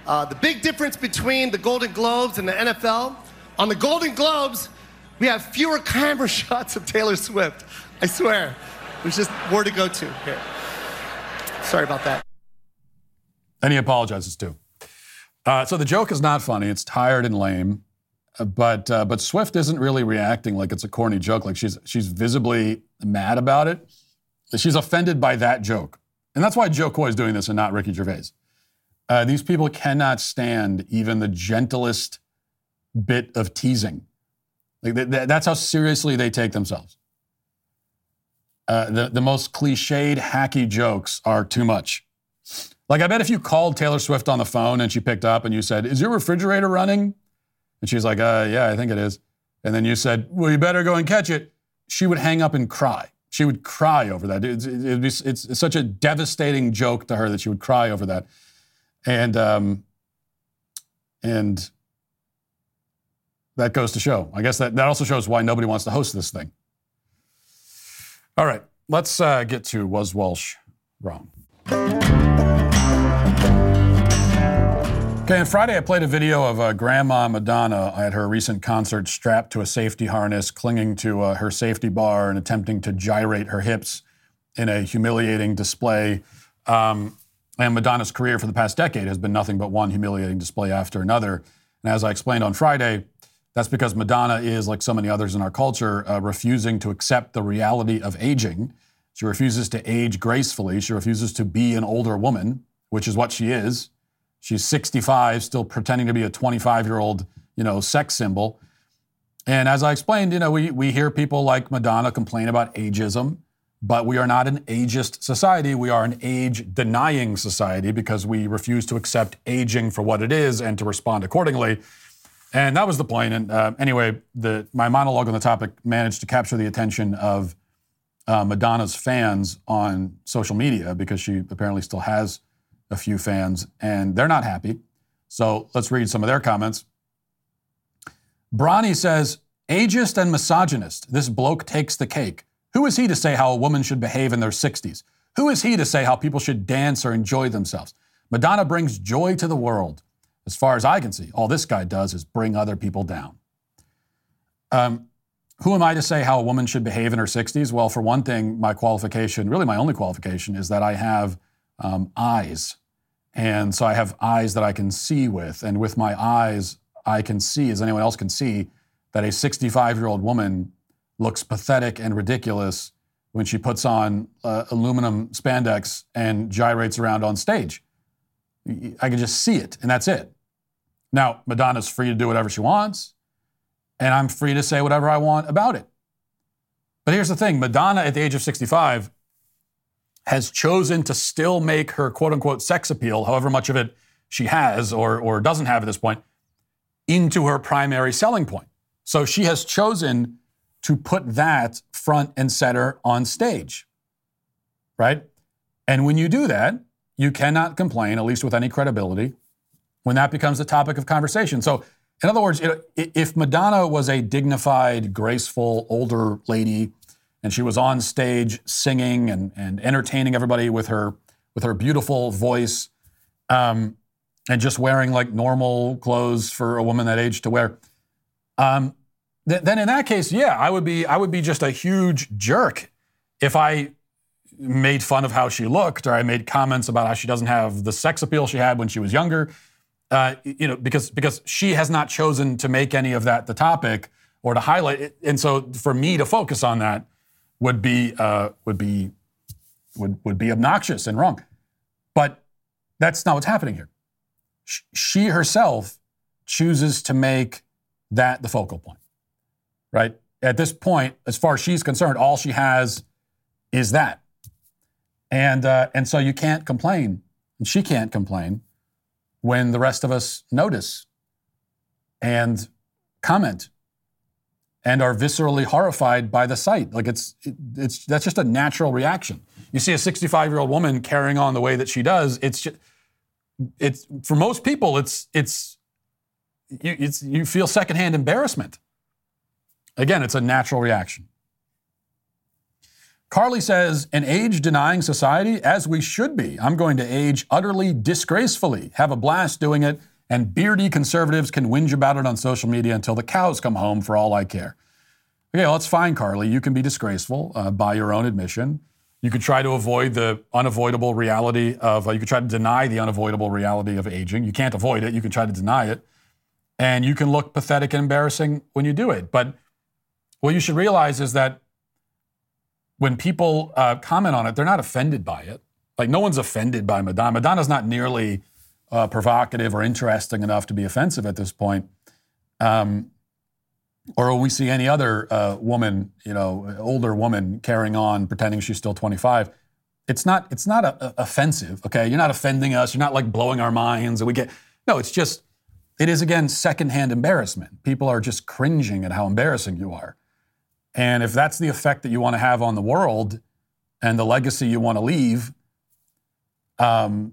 The big difference between the Golden Globes and the NFL, on the Golden Globes, we have fewer camera shots of Taylor Swift. I swear. There's just more to go to here. Sorry about that. And he apologizes too. So the joke is not funny. It's tired and lame. But Swift isn't really reacting like it's a corny joke. Like she's visibly mad about it. She's offended by that joke. And that's why Joe Coy is doing this and not Ricky Gervais. These people cannot stand even the gentlest bit of teasing. Like that's how seriously they take themselves. The most cliched, hacky jokes are too much. Like, I bet if you called Taylor Swift on the phone and she picked up and you said, "Is your refrigerator running?" And she's like, "Yeah, I think it is." And then you said, "Well, you better go and catch it." She would hang up and cry. She would cry over that. It's such a devastating joke to her that she would cry over that. And that goes to show. I guess that also shows why nobody wants to host this thing. All right, let's get to Was Walsh Wrong? Okay, on Friday I played a video of Grandma Madonna at her recent concert, strapped to a safety harness, clinging to her safety bar and attempting to gyrate her hips in a humiliating display. And Madonna's career for the past decade has been nothing but one humiliating display after another. And as I explained on Friday, that's because Madonna is, like so many others in our culture, refusing to accept the reality of aging. She refuses to age gracefully. She refuses to be an older woman, which is what she is. She's 65, still pretending to be a 25-year-old, sex symbol. And as I explained, we hear people like Madonna complain about ageism, but we are not an ageist society. We are an age-denying society because we refuse to accept aging for what it is and to respond accordingly. And that was the point. And anyway, my monologue on the topic managed to capture the attention of Madonna's fans on social media because she apparently still has a few fans, and they're not happy. So let's read some of their comments. Bronny says, "Ageist and misogynist. This bloke takes the cake. Who is he to say how a woman should behave in their 60s? Who is he to say how people should dance or enjoy themselves? Madonna brings joy to the world. As far as I can see, all this guy does is bring other people down." Who am I to say how a woman should behave in her 60s? Well, for one thing, my qualification, really my only qualification, is that I have eyes. And so I have eyes that I can see with. And with my eyes, I can see, as anyone else can see, that a 65-year-old woman looks pathetic and ridiculous when she puts on aluminum spandex and gyrates around on stage. I can just see it, and that's it. Now, Madonna's free to do whatever she wants, and I'm free to say whatever I want about it. But here's the thing. Madonna, at the age of 65, has chosen to still make her quote-unquote sex appeal, however much of it she has or doesn't have at this point, into her primary selling point. So she has chosen to put that front and center on stage, right? And when you do that, you cannot complain, at least with any credibility, when that becomes the topic of conversation. So, in other words, if Madonna was a dignified, graceful, older lady, and she was on stage singing and entertaining everybody with her beautiful voice, and just wearing like normal clothes for a woman that age to wear, then in that case, yeah, I would be just a huge jerk if I made fun of how she looked or I made comments about how she doesn't have the sex appeal she had when she was younger, because she has not chosen to make any of that the topic or to highlight it. And so for me to focus on that would be obnoxious and wrong. But that's not what's happening here. She herself chooses to make that the focal point, right? At this point, as far as she's concerned, all she has is that. And so you can't complain, and she can't complain when the rest of us notice and comment and are viscerally horrified by the sight. Like that's just a natural reaction. You see a 65-year-old woman carrying on the way that she does, it's for most people, you feel secondhand embarrassment. Again, it's a natural reaction. Carly says, an age-denying society, as we should be. I'm going to age utterly disgracefully, have a blast doing it, and beardy conservatives can whinge about it on social media until the cows come home for all I care. Okay, well, that's fine, Carly. You can be disgraceful by your own admission. You could try to avoid the unavoidable reality of, you could try to deny the unavoidable reality of aging. You can't avoid it. You can try to deny it. And you can look pathetic and embarrassing when you do it. But what you should realize is that when people comment on it, they're not offended by it. Like, no one's offended by Madonna. Madonna's not nearly provocative or interesting enough to be offensive at this point. Or when we see any other woman, older woman carrying on, pretending she's still 25, it's not offensive, okay? You're not offending us. You're not like blowing our minds. No, it's just, it is, again, secondhand embarrassment. People are just cringing at how embarrassing you are. And if that's the effect that you want to have on the world and the legacy you want to leave, then,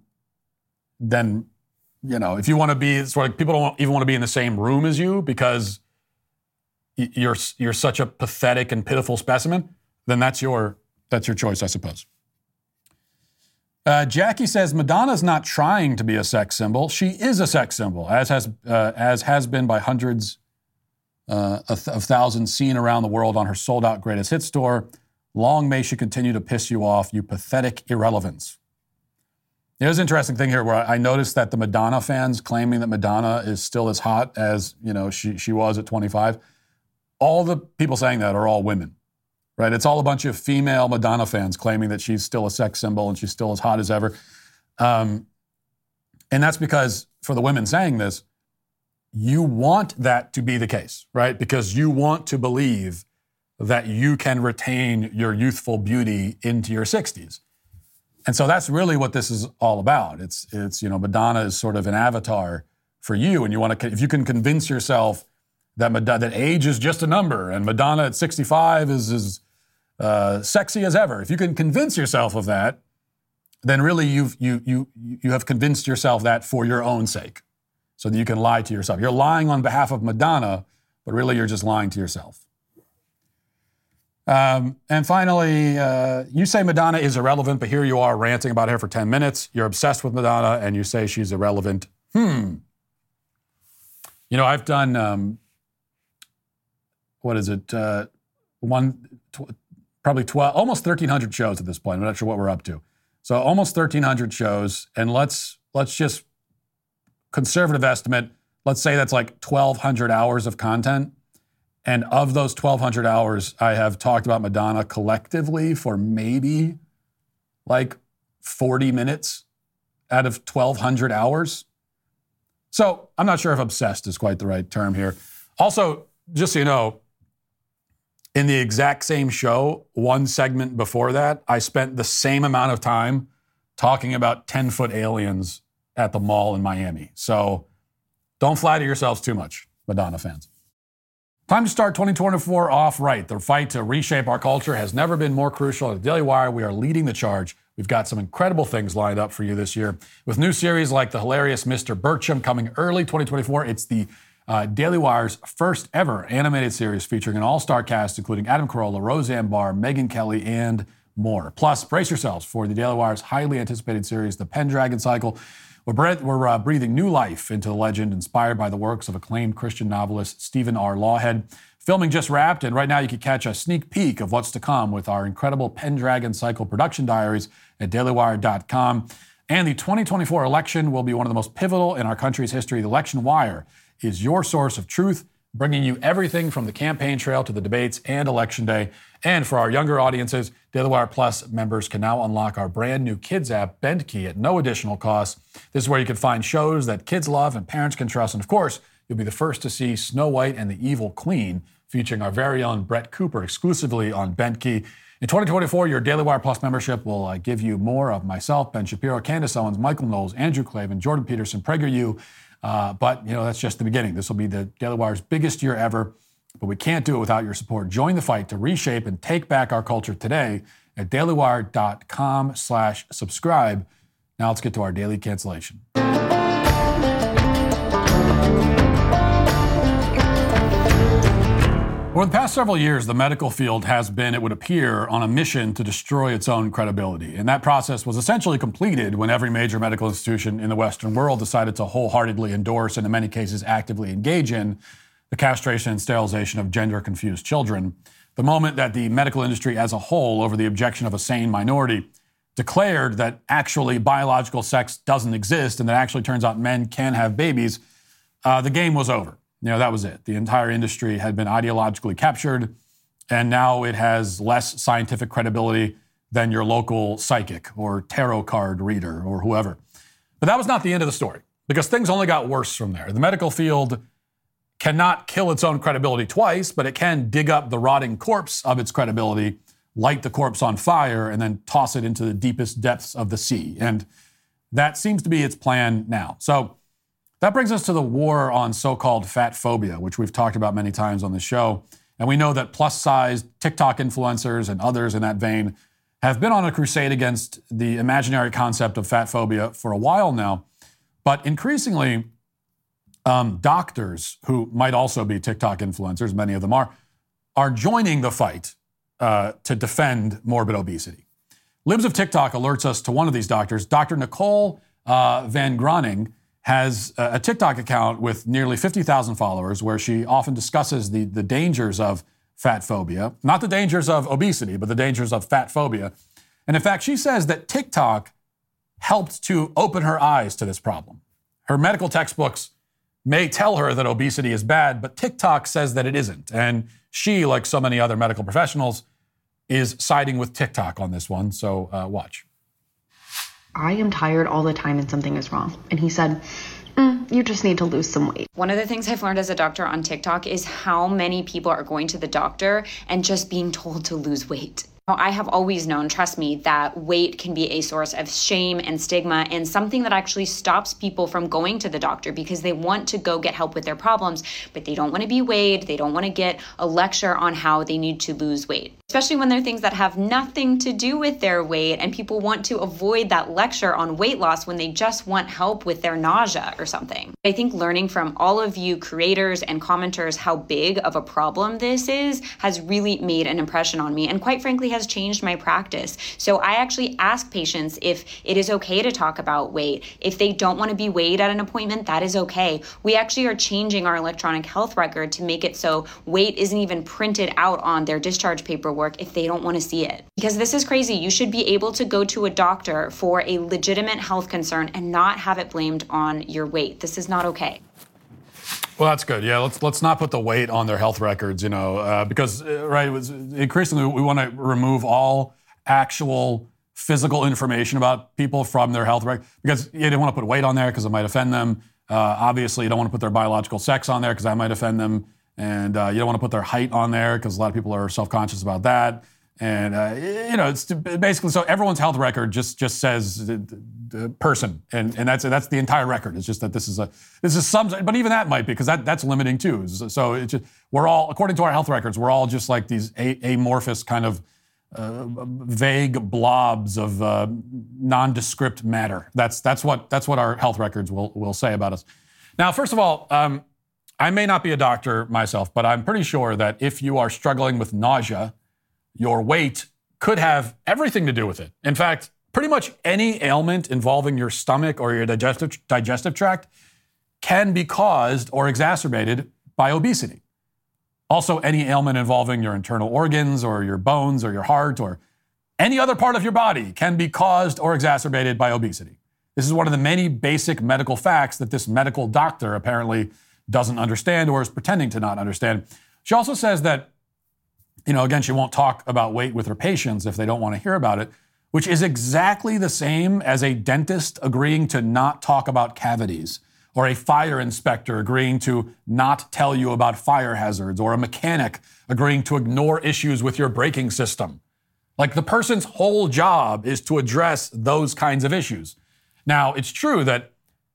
if you want to be, it's like people don't even want to be in the same room as you because you're such a pathetic and pitiful specimen, then that's your choice, I suppose. Jackie says, Madonna's not trying to be a sex symbol. She is a sex symbol, as has been by hundreds of thousands seen around the world on her sold-out greatest hits tour. Long may she continue to piss you off, you pathetic irrelevance. There's an interesting thing here where I noticed that the Madonna fans claiming that Madonna is still as hot as she was at 25. All the people saying that are all women, right? It's all a bunch of female Madonna fans claiming that she's still a sex symbol and she's still as hot as ever. And that's because for the women saying this, you want that to be the case, right? Because you want to believe that you can retain your youthful beauty into your 60s. And so that's really what this is all about. It's Madonna is sort of an avatar for you, and you want to, if you can convince yourself that age is just a number and Madonna at 65 is as sexy as ever. If you can convince yourself of that, then really you have convinced yourself that for your own sake, so that you can lie to yourself. You're lying on behalf of Madonna, but really you're just lying to yourself. And finally, you say Madonna is irrelevant, but here you are ranting about her for 10 minutes. You're obsessed with Madonna, and you say she's irrelevant. I've done, probably 12, almost 1,300 shows at this point. I'm not sure what we're up to. So almost 1,300 shows, and let's just, conservative estimate, let's say that's like 1,200 hours of content. And of those 1,200 hours, I have talked about Madonna collectively for maybe like 40 minutes out of 1,200 hours. So I'm not sure if obsessed is quite the right term here. Also, just so you know, in the exact same show, one segment before that, I spent the same amount of time talking about 10-foot aliens at the mall in Miami. So don't flatter yourselves too much, Madonna fans. Time to start 2024 off right. The fight to reshape our culture has never been more crucial. At the Daily Wire, we are leading the charge. We've got some incredible things lined up for you this year. With new series like the hilarious Mr. Burcham coming early 2024, it's the Daily Wire's first ever animated series featuring an all-star cast including Adam Carolla, Roseanne Barr, Megyn Kelly, and more. Plus, brace yourselves for the Daily Wire's highly anticipated series, The Pendragon Cycle. We're breathing new life into the legend inspired by the works of acclaimed Christian novelist Stephen R. Lawhead. Filming just wrapped, and right now you can catch a sneak peek of what's to come with our incredible Pendragon Cycle production diaries at dailywire.com. And the 2024 election will be one of the most pivotal in our country's history. The Election Wire is your source of truth, bringing you everything from the campaign trail to the debates and Election Day. And for our younger audiences, Daily Wire Plus members can now unlock our brand new kids app, BentKey, at no additional cost. This is where you can find shows that kids love and parents can trust. And of course, you'll be the first to see Snow White and the Evil Queen, featuring our very own Brett Cooper exclusively on BentKey. In 2024, your Daily Wire Plus membership will give you more of myself, Ben Shapiro, Candace Owens, Michael Knowles, Andrew Klavan, Jordan Peterson, PragerU. But that's just the beginning. This will be the Daily Wire's biggest year ever, but we can't do it without your support. Join the fight to reshape and take back our culture today at dailywire.com/subscribe. Now let's get to our daily cancellation. Over the past several years, the medical field has been, it would appear, on a mission to destroy its own credibility. And that process was essentially completed when every major medical institution in the Western world decided to wholeheartedly endorse, and in many cases actively engage in, the castration and sterilization of gender-confused children. The moment that the medical industry as a whole, over the objection of a sane minority, declared that actually biological sex doesn't exist and that actually turns out men can have babies, the game was over. That was it. The entire industry had been ideologically captured, and now it has less scientific credibility than your local psychic or tarot card reader or whoever. But that was not the end of the story, because things only got worse from there. The medical field cannot kill its own credibility twice, but it can dig up the rotting corpse of its credibility, light the corpse on fire, and then toss it into the deepest depths of the sea. And that seems to be its plan now. So that brings us to the war on so-called fat phobia, which we've talked about many times on the show. And we know that plus-sized TikTok influencers and others in that vein have been on a crusade against the imaginary concept of fat phobia for a while now. But increasingly, doctors who might also be TikTok influencers, many of them are joining the fight to defend morbid obesity. Libs of TikTok alerts us to one of these doctors. Dr. Nicole Van Groning has a TikTok account with nearly 50,000 followers where she often discusses the dangers of fat phobia, not the dangers of obesity, but the dangers of fat phobia. And in fact, she says that TikTok helped to open her eyes to this problem. Her medical textbooks may tell her that obesity is bad, but TikTok says that it isn't. And she, like so many other medical professionals, is siding with TikTok on this one. So watch. I am tired all the time and something is wrong. And he said, you just need to lose some weight. One of the things I've learned as a doctor on TikTok is how many people are going to the doctor and just being told to lose weight. I have always known, trust me, that weight can be a source of shame and stigma and something that actually stops people from going to the doctor because they want to go get help with their problems, but they don't want to be weighed. They don't want to get a lecture on how they need to lose weight, especially when they're things that have nothing to do with their weight, and people want to avoid that lecture on weight loss when they just want help with their nausea or something. I think learning from all of you creators and commenters how big of a problem this is has really made an impression on me, and quite frankly has changed my practice. So I actually ask patients if it is okay to talk about weight. If they don't want to be weighed at an appointment, that is okay. We actually are changing our electronic health record to make it so weight isn't even printed out on their discharge paperwork if they don't want to see it. Because this is crazy. You should be able to go to a doctor for a legitimate health concern and not have it blamed on your weight. This is not okay. Well, that's good. Yeah, let's not put the weight on their health records, because right, it was increasingly we want to remove all actual physical information about people from their health record, because you don't want to put weight on there because it might offend them. Obviously, you don't want to put their biological sex on there because that might offend them, and you don't want to put their height on there because a lot of people are self-conscious about that. And it's basically so everyone's health record just says person, and that's the entire record. It's just that this is some, but even that might be because that's limiting too. So it's just, we're all, according to our health records, we're all just like these amorphous kind of vague blobs of nondescript matter. That's what our health records will say about us. Now, first of all, I may not be a doctor myself, but I'm pretty sure that if you are struggling with nausea, your weight could have everything to do with it. In fact, pretty much any ailment involving your stomach or your digestive tract can be caused or exacerbated by obesity. Also, any ailment involving your internal organs or your bones or your heart or any other part of your body can be caused or exacerbated by obesity. This is one of the many basic medical facts that this medical doctor apparently doesn't understand or is pretending to not understand. She also says that again, she won't talk about weight with her patients if they don't want to hear about it, which is exactly the same as a dentist agreeing to not talk about cavities, or a fire inspector agreeing to not tell you about fire hazards, or a mechanic agreeing to ignore issues with your braking system. Like, the person's whole job is to address those kinds of issues. Now, it's true that,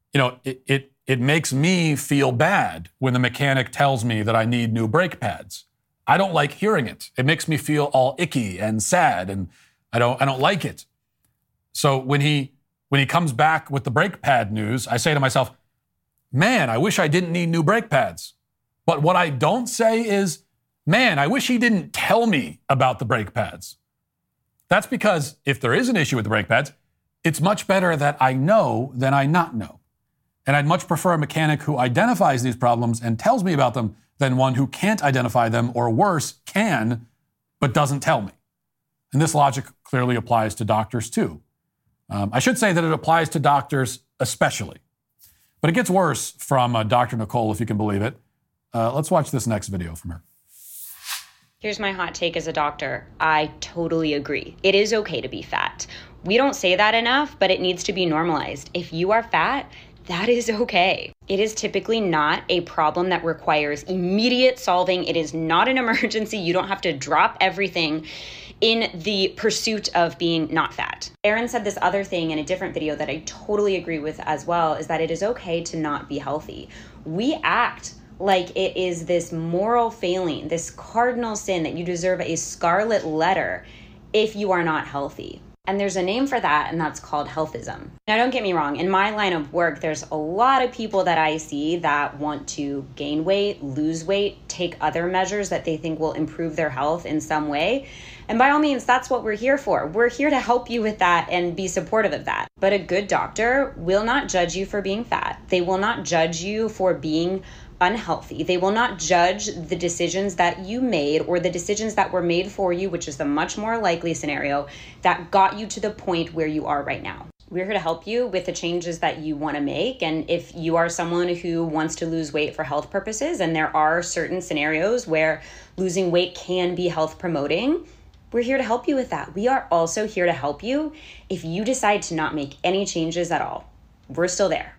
it makes me feel bad when the mechanic tells me that I need new brake pads. I don't like hearing it. It makes me feel all icky and sad, and I don't like it. So when he comes back with the brake pad news, I say to myself, man, I wish I didn't need new brake pads. But what I don't say is, man, I wish he didn't tell me about the brake pads. That's because if there is an issue with the brake pads, it's much better that I know than I not know. And I'd much prefer a mechanic who identifies these problems and tells me about them than one who can't identify them, or worse, can, but doesn't tell me. And this logic clearly applies to doctors too. I should say that it applies to doctors especially. But it gets worse from Dr. Nicole, if you can believe it. Let's watch this next video from her. Here's my hot take as a doctor. I totally agree. It is okay to be fat. We don't say that enough, but it needs to be normalized. If you are fat, that is okay. It is typically not a problem that requires immediate solving. It is not an emergency. You don't have to drop everything in the pursuit of being not fat. Aaron said this other thing in a different video that I totally agree with as well, is that it is okay to not be healthy. We act like it is this moral failing, this cardinal sin that you deserve a scarlet letter if you are not healthy. And there's a name for that, and that's called healthism. Now, don't get me wrong. In my line of work, there's a lot of people that I see that want to gain weight, lose weight, take other measures that they think will improve their health in some way. And by all means, that's what we're here for. We're here to help you with that and be supportive of that. But a good doctor will not judge you for being fat. They will not judge you for being unhealthy. They will not judge the decisions that you made or the decisions that were made for you, which is the much more likely scenario that got you to the point where you are right now. We're here to help you with the changes that you want to make. And if you are someone who wants to lose weight for health purposes, and there are certain scenarios where losing weight can be health promoting, we're here to help you with that. We are also here to help you if you decide to not make any changes at all. We're still there.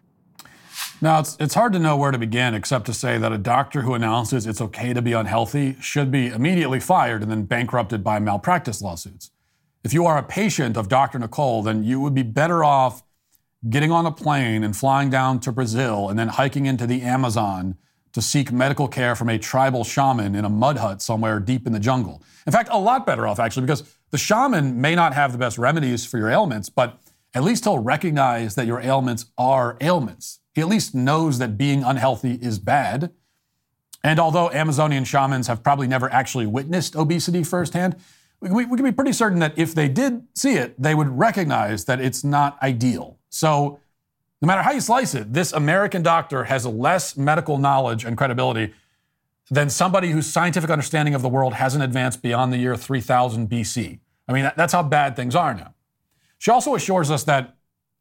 Now, it's hard to know where to begin except to say that a doctor who announces it's okay to be unhealthy should be immediately fired and then bankrupted by malpractice lawsuits. If you are a patient of Dr. Nicole, then you would be better off getting on a plane and flying down to Brazil and then hiking into the Amazon to seek medical care from a tribal shaman in a mud hut somewhere deep in the jungle. In fact, a lot better off, actually, because the shaman may not have the best remedies for your ailments, but at least he'll recognize that your ailments are ailments. He at least knows that being unhealthy is bad. And although Amazonian shamans have probably never actually witnessed obesity firsthand, we can be pretty certain that if they did see it, they would recognize that it's not ideal. So no matter how you slice it, this American doctor has less medical knowledge and credibility than somebody whose scientific understanding of the world hasn't advanced beyond the year 3000 BC. I mean, that's how bad things are now. She also assures us that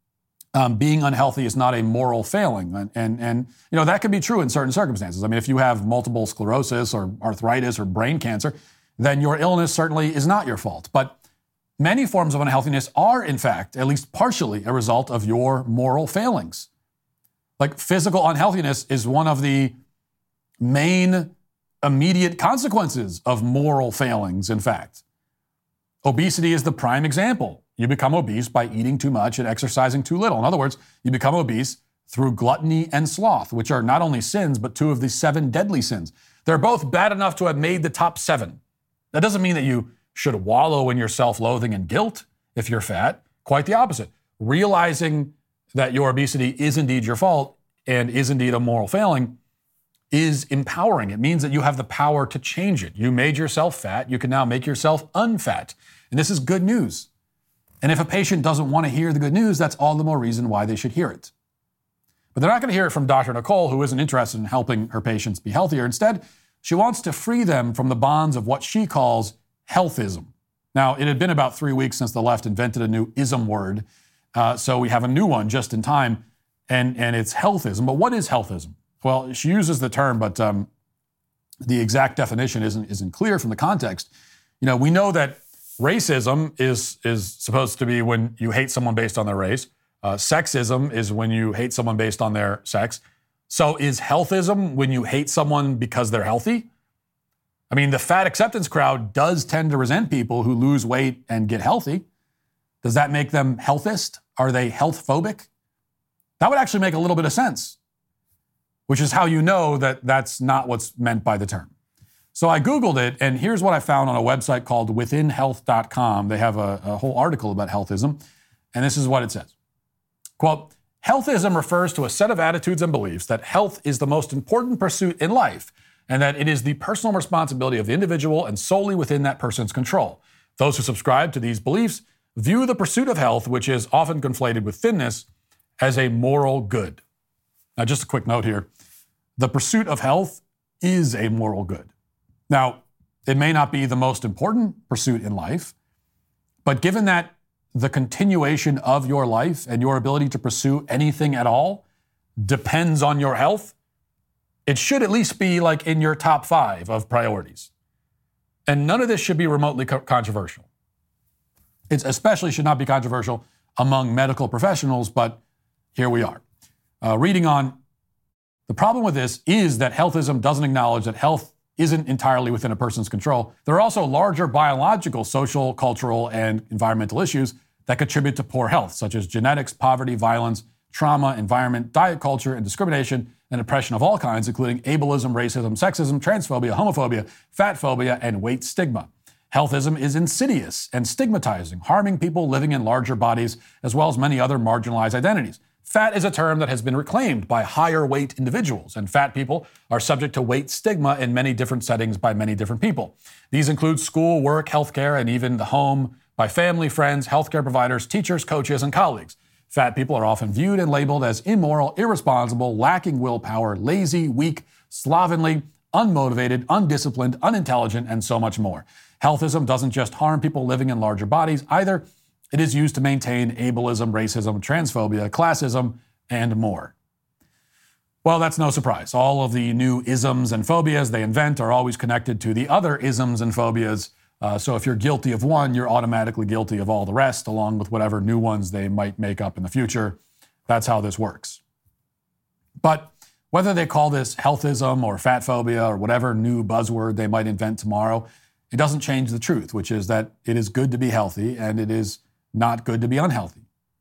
being unhealthy is not a moral failing. And you know, that can be true in certain circumstances. I mean, if you have multiple sclerosis or arthritis or brain cancer, then your illness certainly is not your fault. But many forms of unhealthiness are, in fact, at least partially a result of your moral failings. Like physical unhealthiness is one of the main immediate consequences of moral failings, in fact. Obesity is the prime example. You become obese by eating too much and exercising too little. In other words, you become obese through gluttony and sloth, which are not only sins, but two of the 7 deadly sins. They're both bad enough to have made the top 7. That doesn't mean that you should wallow in your self-loathing and guilt if you're fat. Quite the opposite. Realizing that your obesity is indeed your fault and is indeed a moral failing is empowering. It means that you have the power to change it. You made yourself fat. You can now make yourself unfat. And this is good news. And if a patient doesn't want to hear the good news, that's all the more reason why they should hear it. But they're not going to hear it from Dr. Nicole, who isn't interested in helping her patients be healthier. Instead, she wants to free them from the bonds of what she calls healthism. Now, it had been about 3 weeks since the left invented a new ism word, so we have a new one just in time, and it's healthism. But what is healthism? Well, she uses the term, but the exact definition isn't clear from the context. You know, we know that racism is supposed to be when you hate someone based on their race. Sexism is when you hate someone based on their sex. So is healthism when you hate someone because they're healthy? I mean, the fat acceptance crowd does tend to resent people who lose weight and get healthy. Does that make them healthist? Are they health phobic? That would actually make a little bit of sense, which is how you know that that's not what's meant by the term. So I Googled it, and here's what I found on a website called withinhealth.com. They have a whole article about healthism, and this is what it says. Quote, healthism refers to a set of attitudes and beliefs that health is the most important pursuit in life, and that it is the personal responsibility of the individual and solely within that person's control. Those who subscribe to these beliefs view the pursuit of health, which is often conflated with thinness, as a moral good. Now, just a quick note here. The pursuit of health is a moral good. Now, it may not be the most important pursuit in life, but given that the continuation of your life and your ability to pursue anything at all depends on your health, it should at least be like in your top 5 of priorities. And none of this should be remotely controversial. It especially should not be controversial among medical professionals, but here we are. Reading on, the problem with this is that healthism doesn't acknowledge that health isn't entirely within a person's control. There are also larger biological, social, cultural, and environmental issues that contribute to poor health, such as genetics, poverty, violence, trauma, environment, diet culture, and discrimination and oppression of all kinds, including ableism, racism, sexism, transphobia, homophobia, fat phobia, and weight stigma. Healthism is insidious and stigmatizing, harming people living in larger bodies, as well as many other marginalized identities. Fat is a term that has been reclaimed by higher weight individuals, and fat people are subject to weight stigma in many different settings by many different people. These include school, work, healthcare, and even the home by family, friends, healthcare providers, teachers, coaches, and colleagues. Fat people are often viewed and labeled as immoral, irresponsible, lacking willpower, lazy, weak, slovenly, unmotivated, undisciplined, unintelligent, and so much more. Healthism doesn't just harm people living in larger bodies either. It is used to maintain ableism, racism, transphobia, classism, and more. Well, that's no surprise. All of the new isms and phobias they invent are always connected to the other isms and phobias. So if you're guilty of one, you're automatically guilty of all the rest, along with whatever new ones they might make up in the future. That's how this works. But whether they call this healthism or fat phobia or whatever new buzzword they might invent tomorrow, it doesn't change the truth, which is that it is good to be healthy and it is not good to be unhealthy.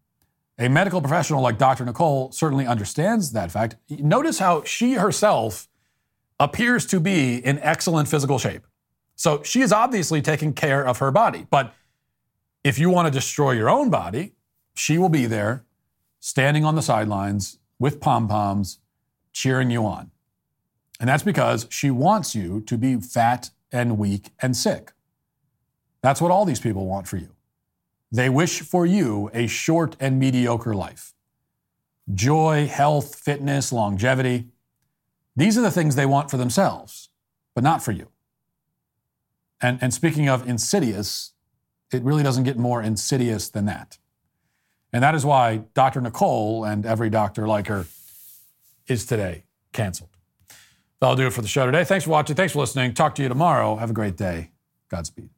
A medical professional like Dr. Nicole certainly understands that fact. Notice how she herself appears to be in excellent physical shape. So she is obviously taking care of her body. But if you want to destroy your own body, she will be there, standing on the sidelines with pom-poms, cheering you on. And that's because she wants you to be fat and weak and sick. That's what all these people want for you. They wish for you a short and mediocre life. Joy, health, fitness, longevity. These are the things they want for themselves, but not for you. And speaking of insidious, it really doesn't get more insidious than that. And that is why Dr. Nicole and every doctor like her is today canceled. That'll do it for the show today. Thanks for watching. Thanks for listening. Talk to you tomorrow. Have a great day. Godspeed.